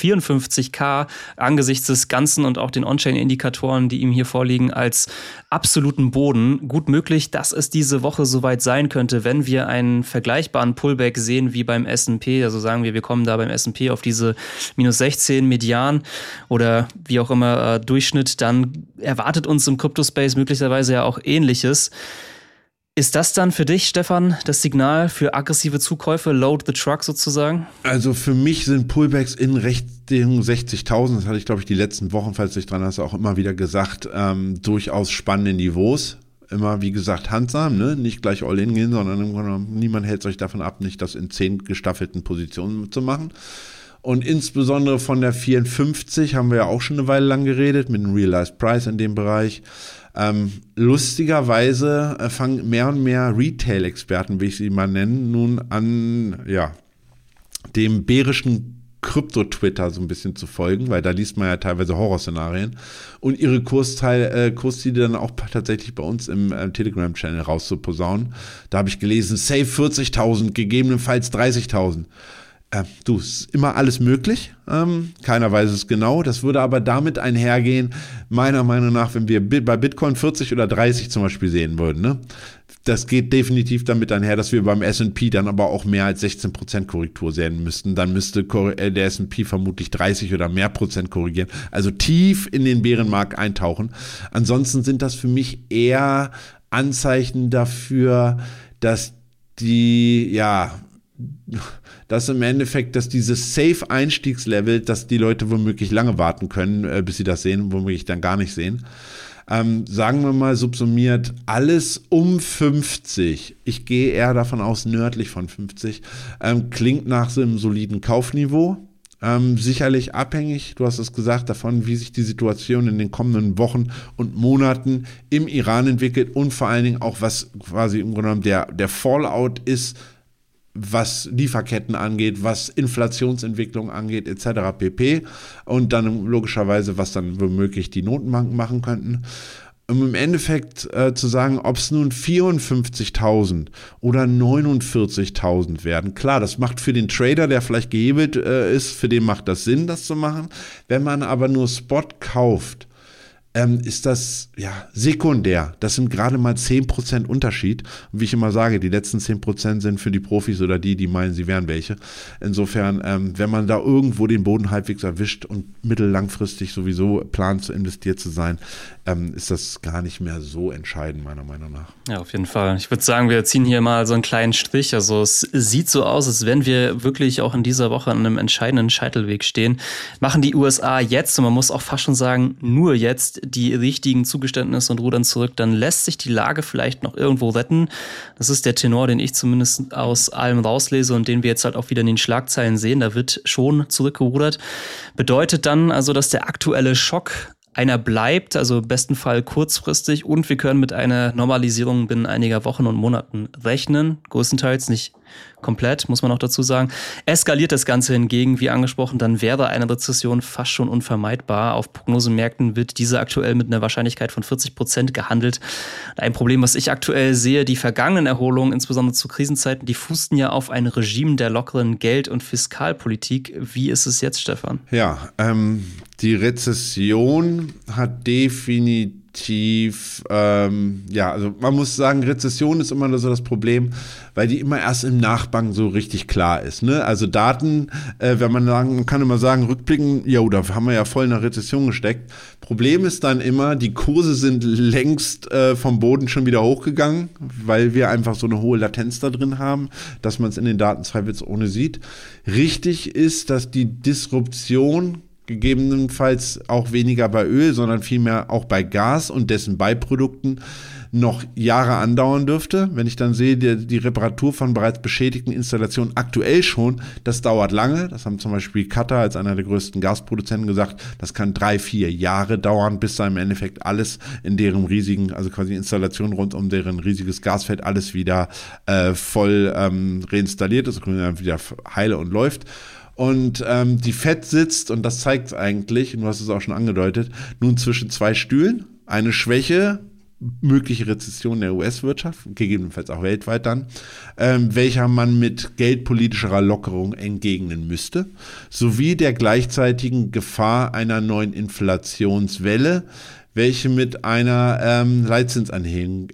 54k angesichts des Ganzen und auch den On-Chain-Indikatoren, die ihm hier vorliegen, als absoluten Boden. Gut möglich, dass es diese Woche soweit sein könnte, wenn wir einen vergleichbaren Pullback sehen wie beim S&P. Also sagen wir kommen da beim S&P auf diese minus 16 Median oder wie auch immer Durchschnitt, dann erwartet uns im Crypto-Space möglicherweise ja auch Ähnliches. Ist das dann für dich, Stefan, das Signal für aggressive Zukäufe, load the truck sozusagen? Also für mich sind Pullbacks in Richtung 60.000, das hatte ich, glaube ich, die letzten Wochen, falls du dich dran hast, auch immer wieder gesagt, durchaus spannende Niveaus. Immer, wie gesagt, handsam, ne? Nicht gleich all in gehen, sondern im Grunde genommen, niemand hält euch davon ab, nicht das in 10 gestaffelten Positionen zu machen. Und insbesondere von der 54 haben wir ja auch schon eine Weile lang geredet, mit dem Realized Price in dem Bereich. Lustigerweise fangen mehr und mehr Retail-Experten, wie ich sie mal nennen, nun an, ja, dem bärischen Krypto-Twitter so ein bisschen zu folgen, weil da liest man ja teilweise Horrorszenarien und ihre Kursziele dann auch tatsächlich bei uns im Telegram-Channel rauszuposaunen. Da habe ich gelesen, safe 40.000, gegebenenfalls 30.000. Du, ist immer alles möglich, keiner weiß es genau, das würde aber damit einhergehen, meiner Meinung nach, wenn wir bei Bitcoin 40 oder 30 zum Beispiel sehen würden, ne? Das geht definitiv damit einher, dass wir beim S&P dann aber auch mehr als 16% Korrektur sehen müssten, dann müsste der S&P vermutlich 30 oder mehr Prozent korrigieren, also tief in den Bärenmarkt eintauchen. Ansonsten sind das für mich eher Anzeichen dafür, dass dass im Endeffekt, dass dieses Safe-Einstiegslevel, dass die Leute womöglich lange warten können, bis sie das sehen, womöglich dann gar nicht sehen. Sagen wir mal subsumiert, alles um 50, ich gehe eher davon aus, nördlich von 50, klingt nach so einem soliden Kaufniveau. Sicherlich abhängig, du hast es gesagt, davon, wie sich die Situation in den kommenden Wochen und Monaten im Iran entwickelt und vor allen Dingen auch, was quasi im Grunde genommen der Fallout ist, was Lieferketten angeht, was Inflationsentwicklung angeht, etc. pp. Und dann logischerweise, was dann womöglich die Notenbanken machen könnten. Um im Endeffekt zu sagen, ob es nun 54.000 oder 49.000 werden. Klar, das macht für den Trader, der vielleicht gehebelt ist, für den macht das Sinn, das zu machen. Wenn man aber nur Spot kauft, ist das sekundär. Das sind gerade mal 10% Unterschied. Und wie ich immer sage, die letzten 10% sind für die Profis oder die meinen, sie wären welche. Insofern, wenn man da irgendwo den Boden halbwegs erwischt und mittellangfristig sowieso plant, zu investiert zu sein, ist das gar nicht mehr so entscheidend, meiner Meinung nach. Ja, auf jeden Fall. Ich würde sagen, wir ziehen hier mal so einen kleinen Strich. Also es sieht so aus, als wenn wir wirklich auch in dieser Woche an einem entscheidenden Scheitelweg stehen. Machen die USA jetzt, und man muss auch fast schon sagen, nur jetzt, die richtigen Zugeständnisse und rudern zurück, dann lässt sich die Lage vielleicht noch irgendwo retten. Das ist der Tenor, den ich zumindest aus allem rauslese und den wir jetzt halt auch wieder in den Schlagzeilen sehen. Da wird schon zurückgerudert. Bedeutet dann also, dass der aktuelle Schock einer bleibt, also im besten Fall kurzfristig, und wir können mit einer Normalisierung binnen einiger Wochen und Monaten rechnen, größtenteils, nicht komplett, muss man auch dazu sagen. Eskaliert das Ganze hingegen, wie angesprochen, dann wäre eine Rezession fast schon unvermeidbar. Auf Prognosemärkten wird diese aktuell mit einer Wahrscheinlichkeit von 40% gehandelt. Ein Problem, was ich aktuell sehe, die vergangenen Erholungen, insbesondere zu Krisenzeiten, die fußten ja auf ein Regime der lockeren Geld- und Fiskalpolitik. Wie ist es jetzt, Stefan? Ja, die Rezession hat definitiv, also man muss sagen, Rezession ist immer so das Problem, weil die immer erst im Nachgang so richtig klar ist. Ne? Also Daten, wenn man kann immer sagen, rückblicken, da haben wir ja voll in der Rezession gesteckt. Problem ist dann immer, die Kurse sind längst vom Boden schon wieder hochgegangen, weil wir einfach so eine hohe Latenz da drin haben, dass man es in den Daten zweifelsohne sieht. Richtig ist, dass die Disruption gegebenenfalls auch weniger bei Öl, sondern vielmehr auch bei Gas und dessen Beiprodukten noch Jahre andauern dürfte. Wenn ich dann sehe, die Reparatur von bereits beschädigten Installationen aktuell schon, das dauert lange. Das haben zum Beispiel Qatar als einer der größten Gasproduzenten gesagt, das kann 3-4 Jahre dauern, bis da im Endeffekt alles in deren riesigen, also quasi Installation rund um deren riesiges Gasfeld, alles wieder voll reinstalliert ist, wieder heile und läuft. Und die Fed sitzt, und das zeigt es eigentlich, und du hast es auch schon angedeutet, nun zwischen zwei Stühlen. Eine Schwäche, mögliche Rezession der US-Wirtschaft, gegebenenfalls auch weltweit dann, welcher man mit geldpolitischer Lockerung entgegnen müsste, sowie der gleichzeitigen Gefahr einer neuen Inflationswelle, welche mit einer Leitzinserhöhung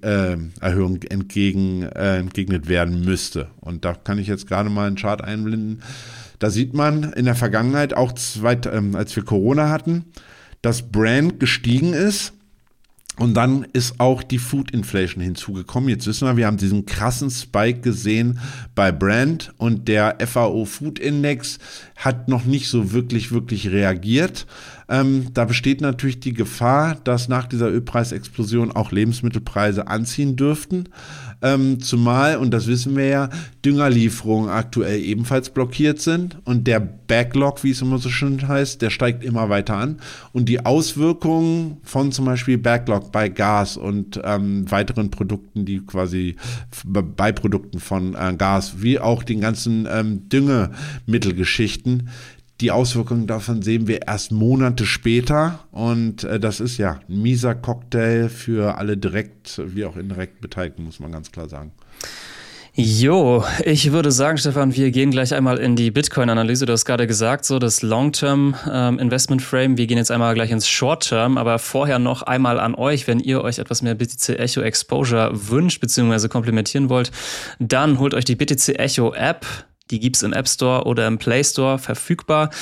entgegnet werden müsste. Und da kann ich jetzt gerade mal einen Chart einblenden. Da sieht man in der Vergangenheit, auch als wir Corona hatten, dass Brand gestiegen ist und dann ist auch die Food Inflation hinzugekommen. Jetzt wissen wir haben diesen krassen Spike gesehen bei Brand und der FAO Food Index hat noch nicht so wirklich reagiert. Da besteht natürlich die Gefahr, dass nach dieser Ölpreisexplosion auch Lebensmittelpreise anziehen dürften. Zumal, und das wissen wir ja, Düngerlieferungen aktuell ebenfalls blockiert sind und der Backlog, wie es immer so schön heißt, der steigt immer weiter an und die Auswirkungen von zum Beispiel Backlog bei Gas und weiteren Produkten, die quasi Beiprodukten von Gas, wie auch den ganzen Düngemittelgeschichten, die Auswirkungen davon sehen wir erst Monate später und das ist ja ein mieser Cocktail für alle direkt wie auch indirekt Beteiligten, muss man ganz klar sagen. Jo, ich würde sagen, Stefan, wir gehen gleich einmal in die Bitcoin-Analyse. Du hast gerade gesagt, so das Long-Term-Investment-Frame. Wir gehen jetzt einmal gleich ins Short-Term, aber vorher noch einmal an euch, wenn ihr euch etwas mehr BTC Echo Exposure wünscht bzw. komplementieren wollt, dann holt euch die BTC Echo App. Die gibt's im App Store oder im Play Store verfügbar.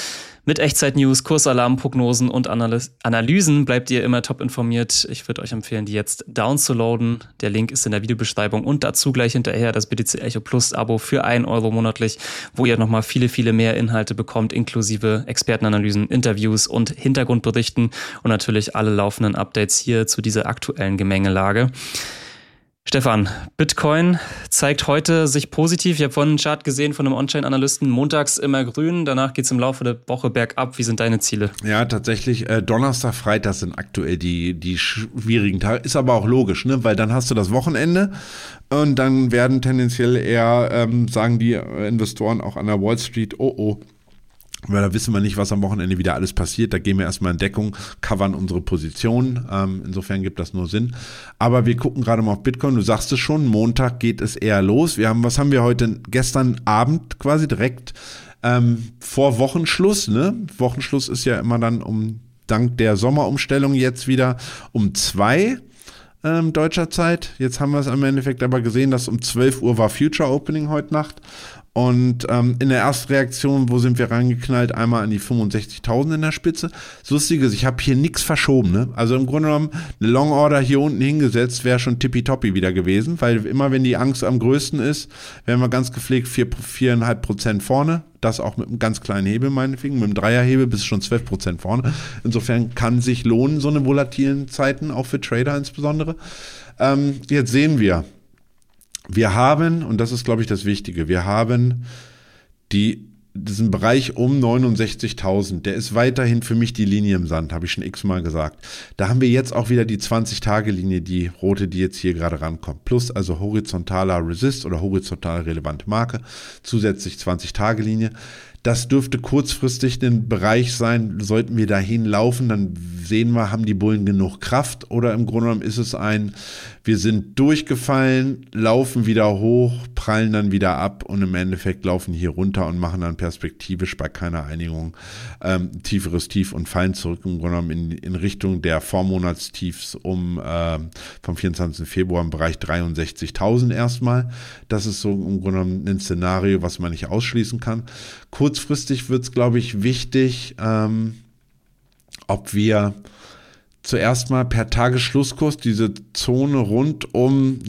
Mit Echtzeit-News, Kursalarm, Prognosen und Analysen bleibt ihr immer top informiert. Ich würde euch empfehlen, die jetzt downzuladen. Der Link ist in der Videobeschreibung und dazu gleich hinterher das BTC Echo Plus Abo für 1 Euro monatlich, wo ihr nochmal viele mehr Inhalte bekommt, inklusive Expertenanalysen, Interviews und Hintergrundberichten und natürlich alle laufenden Updates hier zu dieser aktuellen Gemengelage. Stefan, Bitcoin zeigt heute sich positiv. Ich habe vorhin einen Chart gesehen von einem On-Chain-Analysten. Montags immer grün, danach geht es im Laufe der Woche bergab. Wie sind deine Ziele? Ja, tatsächlich, Donnerstag, Freitag sind aktuell die schwierigen Tage. Ist aber auch logisch, ne? Weil dann hast du das Wochenende und dann werden tendenziell eher, sagen die Investoren auch an der Wall Street, weil da wissen wir nicht, was am Wochenende wieder alles passiert. Da gehen wir erstmal in Deckung, covern unsere Position. Insofern gibt das nur Sinn. Aber wir gucken gerade mal auf Bitcoin. Du sagst es schon, Montag geht es eher los. Was haben wir heute? Gestern Abend quasi direkt vor Wochenschluss. Ne? Wochenschluss ist ja immer dann dank der Sommerumstellung jetzt wieder um 2 deutscher Zeit. Jetzt haben wir es im Endeffekt aber gesehen, dass um 12 Uhr war Future Opening heute Nacht. Und in der ersten Reaktion, wo sind wir reingeknallt? Einmal an die 65.000 in der Spitze. Das Lustige ist, ich habe hier nichts verschoben. Ne? Also im Grunde genommen eine Long Order hier unten hingesetzt, wäre schon tippitoppi wieder gewesen, weil immer wenn die Angst am größten ist, wären wir ganz gepflegt 4,5% vorne. Das auch mit einem ganz kleinen Hebel meinetwegen, mit einem Dreierhebel bis schon 12% vorne. Insofern kann sich lohnen, so eine volatilen Zeiten, auch für Trader insbesondere. Jetzt sehen wir haben, und das ist, glaube ich, das Wichtige, wir haben diesen Bereich um 69.000, der ist weiterhin für mich die Linie im Sand, habe ich schon x-mal gesagt. Da haben wir jetzt auch wieder die 20-Tage-Linie, die rote, die jetzt hier gerade rankommt. Plus also horizontaler Resist oder horizontal relevante Marke, zusätzlich 20-Tage-Linie. Das dürfte kurzfristig ein Bereich sein, sollten wir dahin laufen, dann sehen wir, haben die Bullen genug Kraft oder im Grunde genommen ist es wir sind durchgefallen, laufen wieder hoch, prallen dann wieder ab und im Endeffekt laufen hier runter und machen dann perspektivisch bei keiner Einigung tieferes Tief und fallen zurück im Grunde genommen in Richtung der Vormonatstiefs vom 24. Februar im Bereich 63.000 erstmal. Das ist so im Grunde genommen ein Szenario, was man nicht ausschließen kann. Kurzfristig wird es, glaube ich, wichtig, ob wir zuerst mal per Tagesschlusskurs diese Zone rund um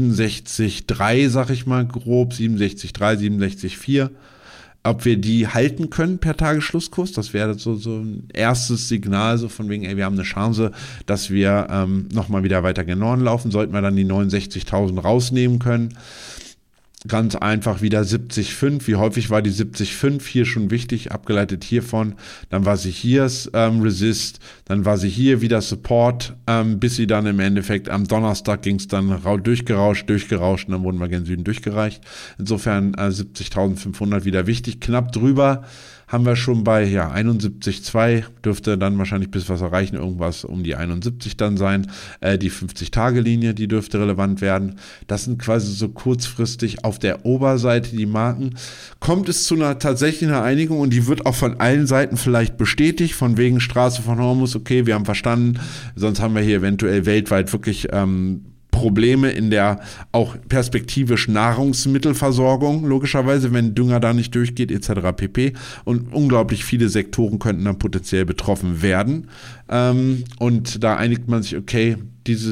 67,3, sag ich mal grob, 67,3, 67,4, ob wir die halten können per Tagesschlusskurs. Das wäre so ein erstes Signal, so von wegen, wir haben eine Chance, dass wir nochmal wieder weiter gen Norden laufen, sollten wir dann die 69.000 rausnehmen können. Ganz einfach wieder 70,5. Wie häufig war die 70,5 hier schon wichtig, abgeleitet hiervon. Dann war sie hier Resist, dann war sie hier wieder Support, bis sie dann im Endeffekt am Donnerstag ging es dann durchgerauscht und dann wurden wir gen Süden durchgereicht. Insofern 70.500 wieder wichtig. Knapp drüber haben wir schon bei 71,2, dürfte dann wahrscheinlich bis was erreichen, irgendwas um die 71 dann sein. Die 50-Tage-Linie, die dürfte relevant werden. Das sind quasi so kurzfristig auf der Oberseite die Marken. Kommt es zu tatsächlich einer Einigung und die wird auch von allen Seiten vielleicht bestätigt, von wegen Straße von Hormuz, okay, wir haben verstanden, sonst haben wir hier eventuell weltweit wirklich Probleme in der auch perspektivisch Nahrungsmittelversorgung, logischerweise, wenn Dünger da nicht durchgeht, etc. pp. Und unglaublich viele Sektoren könnten dann potenziell betroffen werden. Und da einigt man sich, okay, diese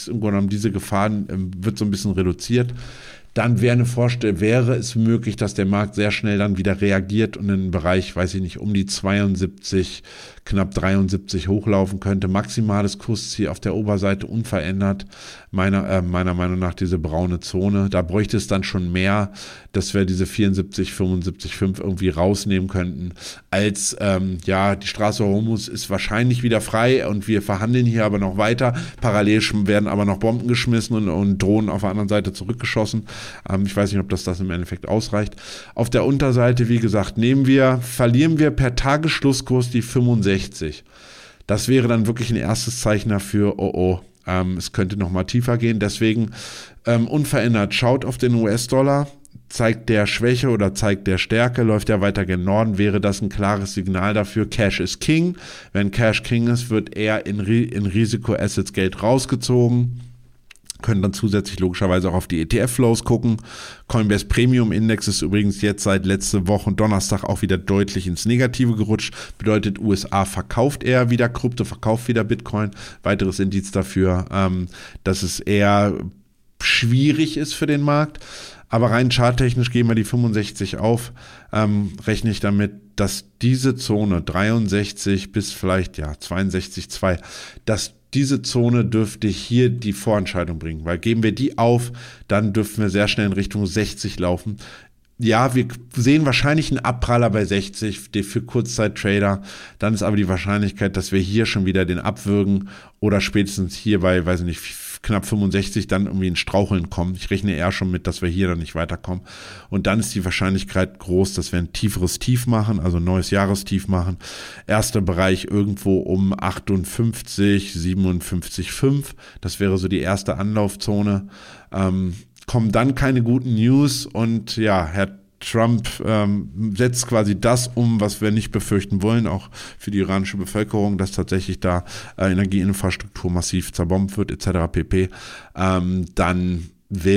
Gefahren wird so ein bisschen reduziert. Dann wäre es möglich, dass der Markt sehr schnell dann wieder reagiert und in den Bereich, weiß ich nicht, um die 72, knapp 73 hochlaufen könnte. Maximales Kursziel auf der Oberseite unverändert. Meiner Meinung nach diese braune Zone. Da bräuchte es dann schon mehr, dass wir diese 74, 75,5 irgendwie rausnehmen könnten. Als, die Straße Hormuz ist wahrscheinlich wieder frei und wir verhandeln hier aber noch weiter. Parallel werden aber noch Bomben geschmissen und Drohnen auf der anderen Seite zurückgeschossen. Ich weiß nicht, ob das im Endeffekt ausreicht. Auf der Unterseite, wie gesagt, verlieren wir per Tagesschlusskurs die 65. Das wäre dann wirklich ein erstes Zeichen dafür, es könnte noch mal tiefer gehen. Deswegen unverändert, schaut auf den US-Dollar, zeigt der Schwäche oder zeigt der Stärke, läuft er weiter gen Norden, wäre das ein klares Signal dafür, Cash ist King. Wenn Cash King ist, wird eher in Risikoassets Geld rausgezogen. Können dann zusätzlich logischerweise auch auf die ETF-Flows gucken. Coinbase Premium Index ist übrigens jetzt seit letzte Woche Donnerstag auch wieder deutlich ins Negative gerutscht. Bedeutet, USA verkauft eher wieder Krypto, verkauft wieder Bitcoin. Weiteres Indiz dafür, dass es eher schwierig ist für den Markt. Aber rein charttechnisch gehen wir die 65 auf, rechne ich damit, dass diese Zone 63 bis vielleicht 62,2, dass diese Zone dürfte hier die Vorentscheidung bringen, weil geben wir die auf, dann dürften wir sehr schnell in Richtung 60 laufen. Ja, wir sehen wahrscheinlich einen Abpraller bei 60 für Kurzzeit-Trader. Dann ist aber die Wahrscheinlichkeit, dass wir hier schon wieder den abwürgen oder spätestens hier bei, weiß ich nicht, knapp 65 dann irgendwie in Straucheln kommen. Ich rechne eher schon mit, dass wir hier dann nicht weiterkommen. Und dann ist die Wahrscheinlichkeit groß, dass wir ein tieferes Tief machen, also ein neues Jahrestief machen. Erster Bereich irgendwo um 58, 57,5. Das wäre so die erste Anlaufzone. Kommen dann keine guten News und ja, Herr Trump setzt quasi das um, was wir nicht befürchten wollen, auch für die iranische Bevölkerung, dass tatsächlich da Energieinfrastruktur massiv zerbombt wird, etc. pp. Dann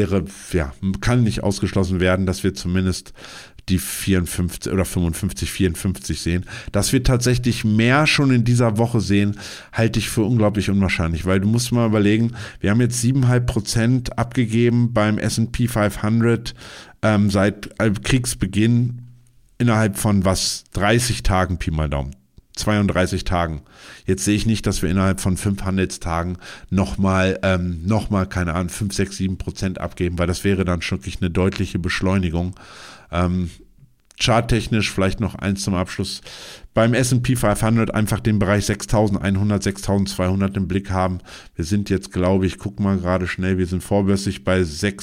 kann nicht ausgeschlossen werden, dass wir zumindest die 54 oder 55, 54 sehen. Dass wir tatsächlich mehr schon in dieser Woche sehen, halte ich für unglaublich unwahrscheinlich, weil du musst mal überlegen, wir haben jetzt 7,5% abgegeben beim S&P 500 seit Kriegsbeginn innerhalb von 30 Tagen, Pi mal Daumen. 32 Tagen. Jetzt sehe ich nicht, dass wir innerhalb von 5 Handelstagen nochmal, keine Ahnung, 5, 6, 7% abgeben, weil das wäre dann schon wirklich eine deutliche Beschleunigung. Charttechnisch vielleicht noch eins zum Abschluss. Beim S&P 500 einfach den Bereich 6.100, 6.200 im Blick haben. Wir sind jetzt, glaube ich, guck mal gerade schnell, wir sind vorbörslich bei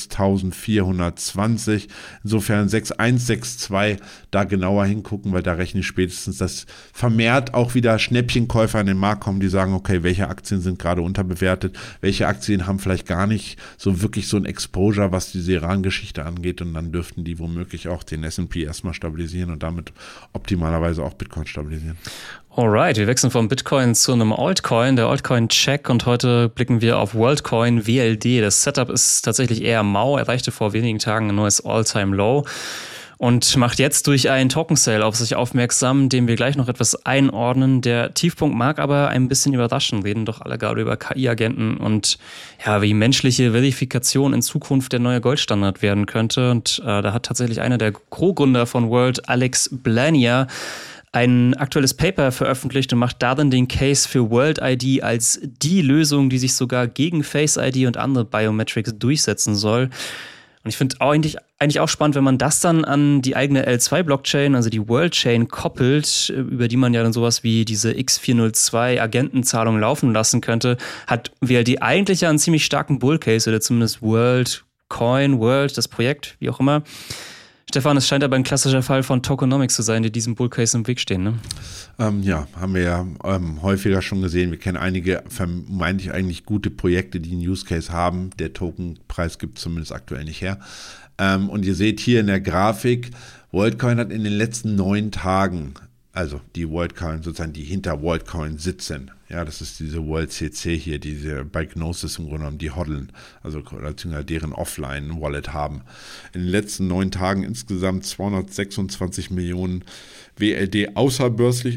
6.420. Insofern 6.162 da genauer hingucken, weil da rechne ich spätestens, dass vermehrt auch wieder Schnäppchenkäufer an den Markt kommen, die sagen, okay, welche Aktien sind gerade unterbewertet, welche Aktien haben vielleicht gar nicht so wirklich so ein Exposure, was diese Iran-Geschichte angeht, und dann dürften die womöglich auch den S&P erstmal stabilisieren und damit optimalerweise auch Bitcoin stabilisieren. Alright, wir wechseln vom Bitcoin zu einem Altcoin, der Altcoin-Check, und heute blicken wir auf WorldCoin WLD. Das Setup ist tatsächlich eher mau, erreichte vor wenigen Tagen ein neues All-Time-Low und macht jetzt durch einen Token-Sale auf sich aufmerksam, den wir gleich noch etwas einordnen. Der Tiefpunkt mag aber ein bisschen überraschen, reden doch alle gerade über KI-Agenten und ja, wie menschliche Verifikation in Zukunft der neue Goldstandard werden könnte. Und da hat tatsächlich einer der Co-Gründer von World, Alex Blania, ein aktuelles Paper veröffentlicht und macht darin den Case für World ID als die Lösung, die sich sogar gegen Face ID und andere Biometrics durchsetzen soll. Und ich finde eigentlich auch spannend, wenn man das dann an die eigene L2-Blockchain, also die World Chain, koppelt, über die man ja dann sowas wie diese X402 Agentenzahlung laufen lassen könnte, hat WLD eigentlich ja einen ziemlich starken Bullcase, oder zumindest WorldCoin, das Projekt, wie auch immer. Stefan, es scheint aber ein klassischer Fall von Tokenomics zu sein, die diesem Bullcase im Weg stehen, ne? Ja, haben wir ja häufiger schon gesehen. Wir kennen einige vermeintlich eigentlich gute Projekte, die einen Use Case haben. Der Tokenpreis gibt es zumindest aktuell nicht her. Und ihr seht hier in der Grafik, WorldCoin hat in den letzten 9 Tagen, also die WorldCoin, sozusagen die hinter WorldCoin sitzen. Ja, das ist diese WorldCC hier, diese bei Gnosis im Grunde genommen, die hoddeln, also deren Offline-Wallet haben. In den letzten 9 Tagen insgesamt 226 Millionen WLD außerbörslich,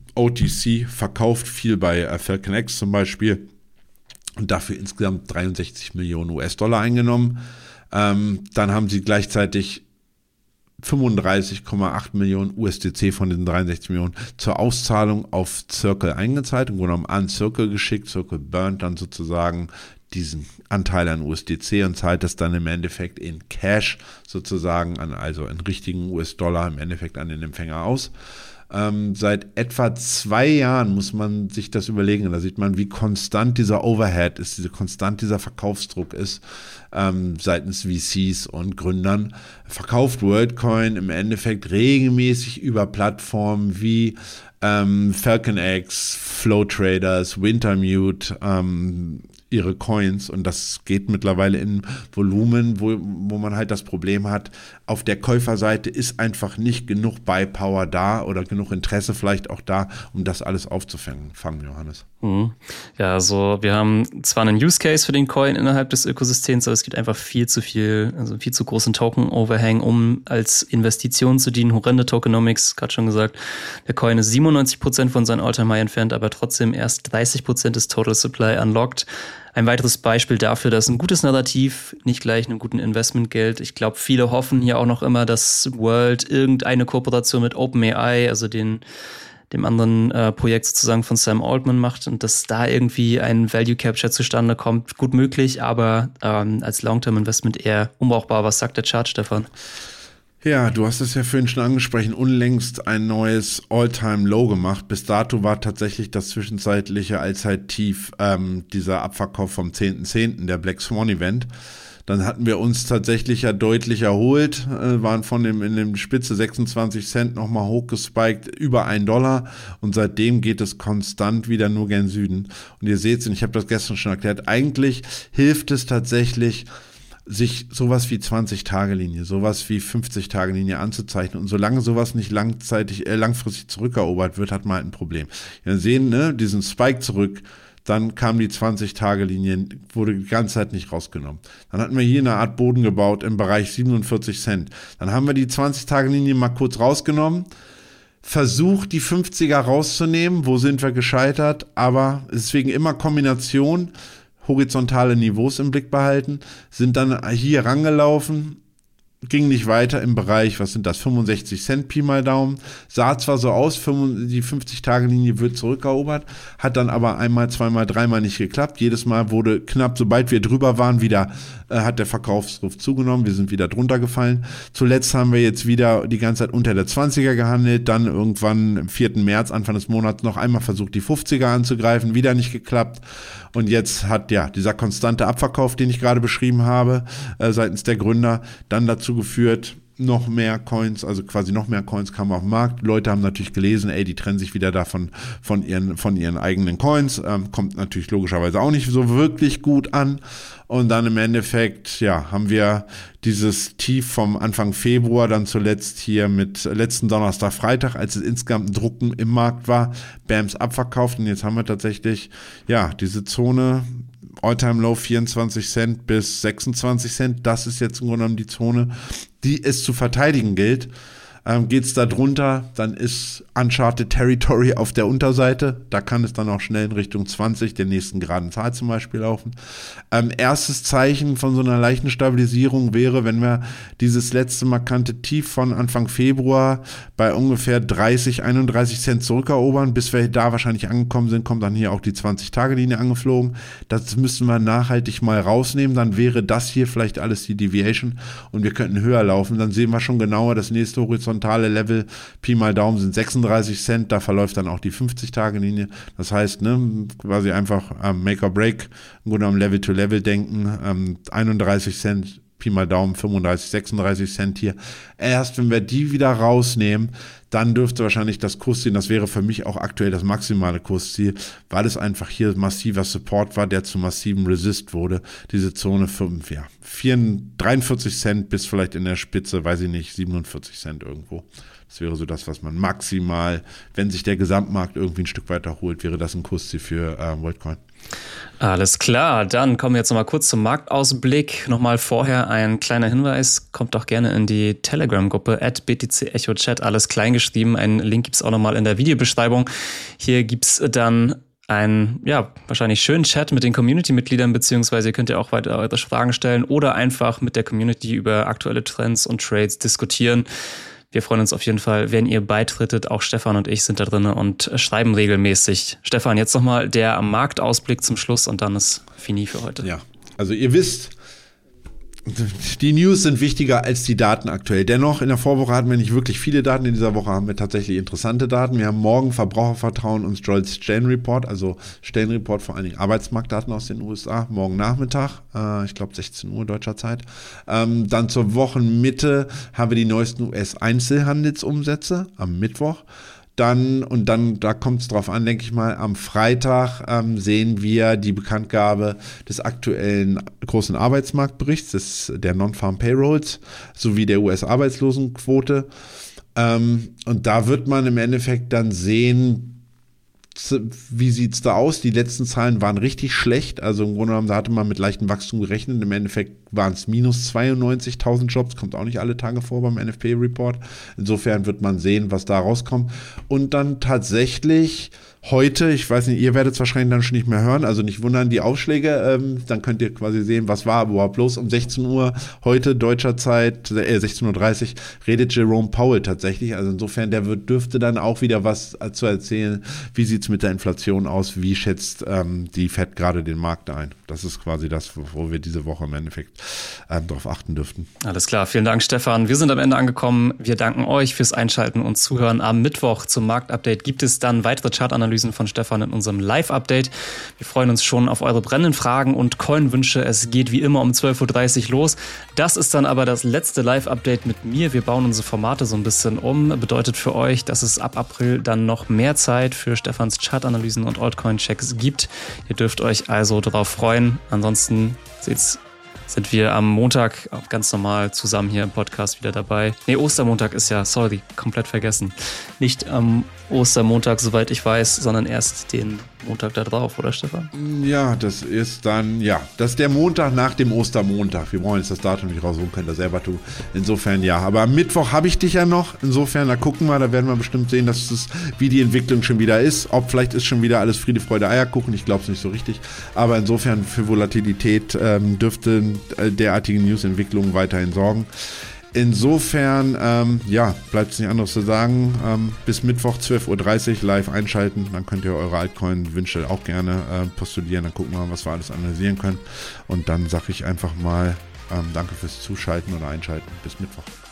OTC verkauft, viel bei Falcon X zum Beispiel, und dafür insgesamt 63 Millionen US-Dollar eingenommen. Dann haben sie gleichzeitig 35,8 Millionen USDC von den 63 Millionen zur Auszahlung auf Circle eingezahlt, im Grunde genommen an Circle geschickt. Circle burnt dann sozusagen diesen Anteil an USDC und zahlt das dann im Endeffekt in Cash sozusagen also in richtigen US-Dollar im Endeffekt an den Empfänger aus. Seit etwa 2 Jahren muss man sich das überlegen. Da sieht man, wie konstant dieser Overhead ist, wie konstant dieser Verkaufsdruck ist seitens VCs und Gründern. Verkauft WorldCoin im Endeffekt regelmäßig über Plattformen wie Falcon X, Flow Traders, Wintermute, ihre Coins und das geht mittlerweile in Volumen, wo man halt das Problem hat, auf der Käuferseite ist einfach nicht genug Buy Power da oder genug Interesse vielleicht auch da, um das alles aufzufangen, Johannes. Ja, also wir haben zwar einen Use Case für den Coin innerhalb des Ökosystems, aber es gibt einfach viel zu großen Token-Overhang, um als Investition zu dienen. Horrende Tokenomics, gerade schon gesagt. Der Coin ist 97% von seinem All-Time-High entfernt, aber trotzdem erst 30% des Total Supply unlocked. Ein weiteres Beispiel dafür, dass ein gutes Narrativ nicht gleich einem guten Investment gilt. Ich glaube, viele hoffen hier auch noch immer, dass World irgendeine Kooperation mit OpenAI, also dem anderen Projekt sozusagen von Sam Altman macht und dass da irgendwie ein Value Capture zustande kommt. Gut möglich, aber als Long-Term-Investment eher unbrauchbar. Was sagt der Chart, Stefan? Ja, du hast es ja vorhin schon angesprochen, unlängst ein neues All-Time-Low gemacht. Bis dato war tatsächlich das zwischenzeitliche Allzeit-Tief dieser Abverkauf vom 10.10., der Black Swan Event. Dann hatten wir uns tatsächlich ja deutlich erholt, waren in dem Spitze 26 Cent nochmal hochgespiked, über $1 und seitdem geht es konstant wieder nur gen Süden. Und ihr seht es, und ich habe das gestern schon erklärt, eigentlich hilft es tatsächlich, sich sowas wie 20-Tage-Linie, sowas wie 50-Tage-Linie anzuzeichnen. Und solange sowas nicht langfristig zurückerobert wird, hat man halt ein Problem. Wir sehen, diesen Spike zurück, dann kam die 20-Tage-Linie, wurde die ganze Zeit nicht rausgenommen. Dann hatten wir hier eine Art Boden gebaut im Bereich 47 Cent. Dann haben wir die 20-Tage-Linie mal kurz rausgenommen, versucht die 50er rauszunehmen, wo sind wir gescheitert, aber deswegen immer Kombination, horizontale Niveaus im Blick behalten, sind dann hier rangelaufen, ging nicht weiter im Bereich, 65 Cent Pi mal Daumen, sah zwar so aus, die 50-Tage-Linie wird zurückerobert, hat dann aber einmal, zweimal, dreimal nicht geklappt, jedes Mal wurde knapp, sobald wir drüber waren, wieder hat der Verkaufsdruck zugenommen, wir sind wieder drunter gefallen. Zuletzt haben wir jetzt wieder die ganze Zeit unter der 20er gehandelt, dann irgendwann am 4. März, Anfang des Monats, noch einmal versucht, die 50er anzugreifen, wieder nicht geklappt. Und jetzt hat dieser konstante Abverkauf, den ich gerade beschrieben habe, seitens der Gründer, dann dazu geführt, noch mehr Coins kamen auf den Markt. Leute haben natürlich gelesen, die trennen sich wieder davon von ihren eigenen Coins. Kommt natürlich logischerweise auch nicht so wirklich gut an. Und dann im Endeffekt, haben wir dieses Tief vom Anfang Februar dann zuletzt hier mit letzten Donnerstag, Freitag, als es insgesamt ein Drucken im Markt war, Bams abverkauft. Und jetzt haben wir tatsächlich, diese Zone, All-Time Low 24 Cent bis 26 Cent. Das ist jetzt im Grunde genommen die Zone, die es zu verteidigen gilt. Geht es da drunter, dann ist Uncharted Territory auf der Unterseite. Da kann es dann auch schnell in Richtung 20, der nächsten geraden Zahl zum Beispiel laufen. Erstes Zeichen von so einer leichten Stabilisierung wäre, wenn wir dieses letzte markante Tief von Anfang Februar bei ungefähr 31 Cent zurückerobern. Bis wir da wahrscheinlich angekommen sind, kommt dann hier auch die 20-Tage-Linie angeflogen. Das müssen wir nachhaltig mal rausnehmen. Dann wäre das hier vielleicht alles die Deviation und wir könnten höher laufen. Dann sehen wir schon genauer, das nächste horizontale Level, Pi mal Daumen sind 36 Cent, da verläuft dann auch die 50-Tage-Linie. Das heißt, quasi einfach Make or Break, im Grunde genommen Level to Level denken, 31 Cent, Pi mal Daumen, 35, 36 Cent hier. Erst wenn wir die wieder rausnehmen, dann dürfte wahrscheinlich das Kursziel, das wäre für mich auch aktuell das maximale Kursziel, weil es einfach hier massiver Support war, der zu massivem Resist wurde. Diese Zone 43 Cent bis vielleicht in der Spitze, 47 Cent irgendwo. Das wäre so das, was man maximal, wenn sich der Gesamtmarkt irgendwie ein Stück weiter holt, wäre das ein Kursziel für WorldCoin. Alles klar, dann kommen wir jetzt nochmal kurz zum Marktausblick. Nochmal vorher ein kleiner Hinweis, kommt doch gerne in die Telegram-Gruppe @btcecho-chat, alles klein geschrieben. Einen Link gibt's auch nochmal in der Videobeschreibung. Hier gibt's dann einen, wahrscheinlich schönen Chat mit den Community-Mitgliedern, beziehungsweise ihr könnt ja auch weiter eure Fragen stellen oder einfach mit der Community über aktuelle Trends und Trades diskutieren. Wir freuen uns auf jeden Fall, wenn ihr beitretet. Auch Stefan und ich sind da drin und schreiben regelmäßig. Stefan, jetzt nochmal der Marktausblick zum Schluss und dann ist fini für heute. Ja, also ihr wisst, die News sind wichtiger als die Daten aktuell. Dennoch, in der Vorwoche hatten wir nicht wirklich viele Daten. In dieser Woche haben wir tatsächlich interessante Daten. Wir haben morgen Verbrauchervertrauen und Stellenreport, also Stellenreport, vor allen Dingen Arbeitsmarktdaten aus den USA, morgen Nachmittag, ich glaube 16 Uhr deutscher Zeit. Dann zur Wochenmitte haben wir die neuesten US-Einzelhandelsumsätze am Mittwoch. Da kommt es drauf an, denke ich mal, am Freitag sehen wir die Bekanntgabe des aktuellen großen Arbeitsmarktberichts, der Non-Farm Payrolls sowie der US-Arbeitslosenquote. Und da wird man im Endeffekt dann sehen, wie sieht es da aus? Die letzten Zahlen waren richtig schlecht. Also im Grunde genommen, da hatte man mit leichtem Wachstum gerechnet. Im Endeffekt waren es minus 92.000 Jobs. Kommt auch nicht alle Tage vor beim NFP-Report. Insofern wird man sehen, was da rauskommt. Und dann tatsächlich heute, ich weiß nicht, ihr werdet es wahrscheinlich dann schon nicht mehr hören, also nicht wundern, die Aufschläge, dann könnt ihr quasi sehen, was war überhaupt los. Um 16 Uhr heute deutscher Zeit, 16.30 Uhr, redet Jerome Powell tatsächlich. Also insofern, dürfte dann auch wieder was zu erzählen. Wie sieht es mit der Inflation aus? Wie schätzt die Fed gerade den Markt ein? Das ist quasi das, wo wir diese Woche im Endeffekt darauf achten dürften. Alles klar, vielen Dank, Stefan. Wir sind am Ende angekommen. Wir danken euch fürs Einschalten und Zuhören. Am Mittwoch zum Marktupdate gibt es dann weitere Chartanalysen von Stefan in unserem Live-Update. Wir freuen uns schon auf eure brennenden Fragen und Coin-Wünsche. Es geht wie immer um 12.30 Uhr los. Das ist dann aber das letzte Live-Update mit mir. Wir bauen unsere Formate so ein bisschen um. Bedeutet für euch, dass es ab April dann noch mehr Zeit für Stefans Chartanalysen und Altcoin-Checks gibt. Ihr dürft euch also darauf freuen. Ansonsten sind wir am Montag auch ganz normal zusammen hier im Podcast wieder dabei. Ostermontag ist ja, sorry, komplett vergessen. Nicht am Ostermontag, soweit ich weiß, sondern erst den Montag da drauf, oder Stefan? Ja, das ist der Montag nach dem Ostermontag. Wir brauchen jetzt das Datum nicht raussuchen, könnt ihr selber tun. Insofern ja, aber am Mittwoch habe ich dich ja noch. Insofern, da gucken wir, da werden wir bestimmt sehen, wie die Entwicklung schon wieder ist. Vielleicht ist schon wieder alles Friede, Freude, Eierkuchen. Ich glaube es nicht so richtig. Aber insofern für Volatilität dürfte derartige News-Entwicklungen weiterhin sorgen. Insofern, bleibt es nicht anderes zu sagen. Bis Mittwoch 12.30 Uhr live einschalten. Dann könnt ihr eure Altcoin-Wünsche auch gerne postulieren. Dann gucken wir mal, was wir alles analysieren können. Und dann sage ich einfach mal danke fürs Zuschalten oder Einschalten. Bis Mittwoch.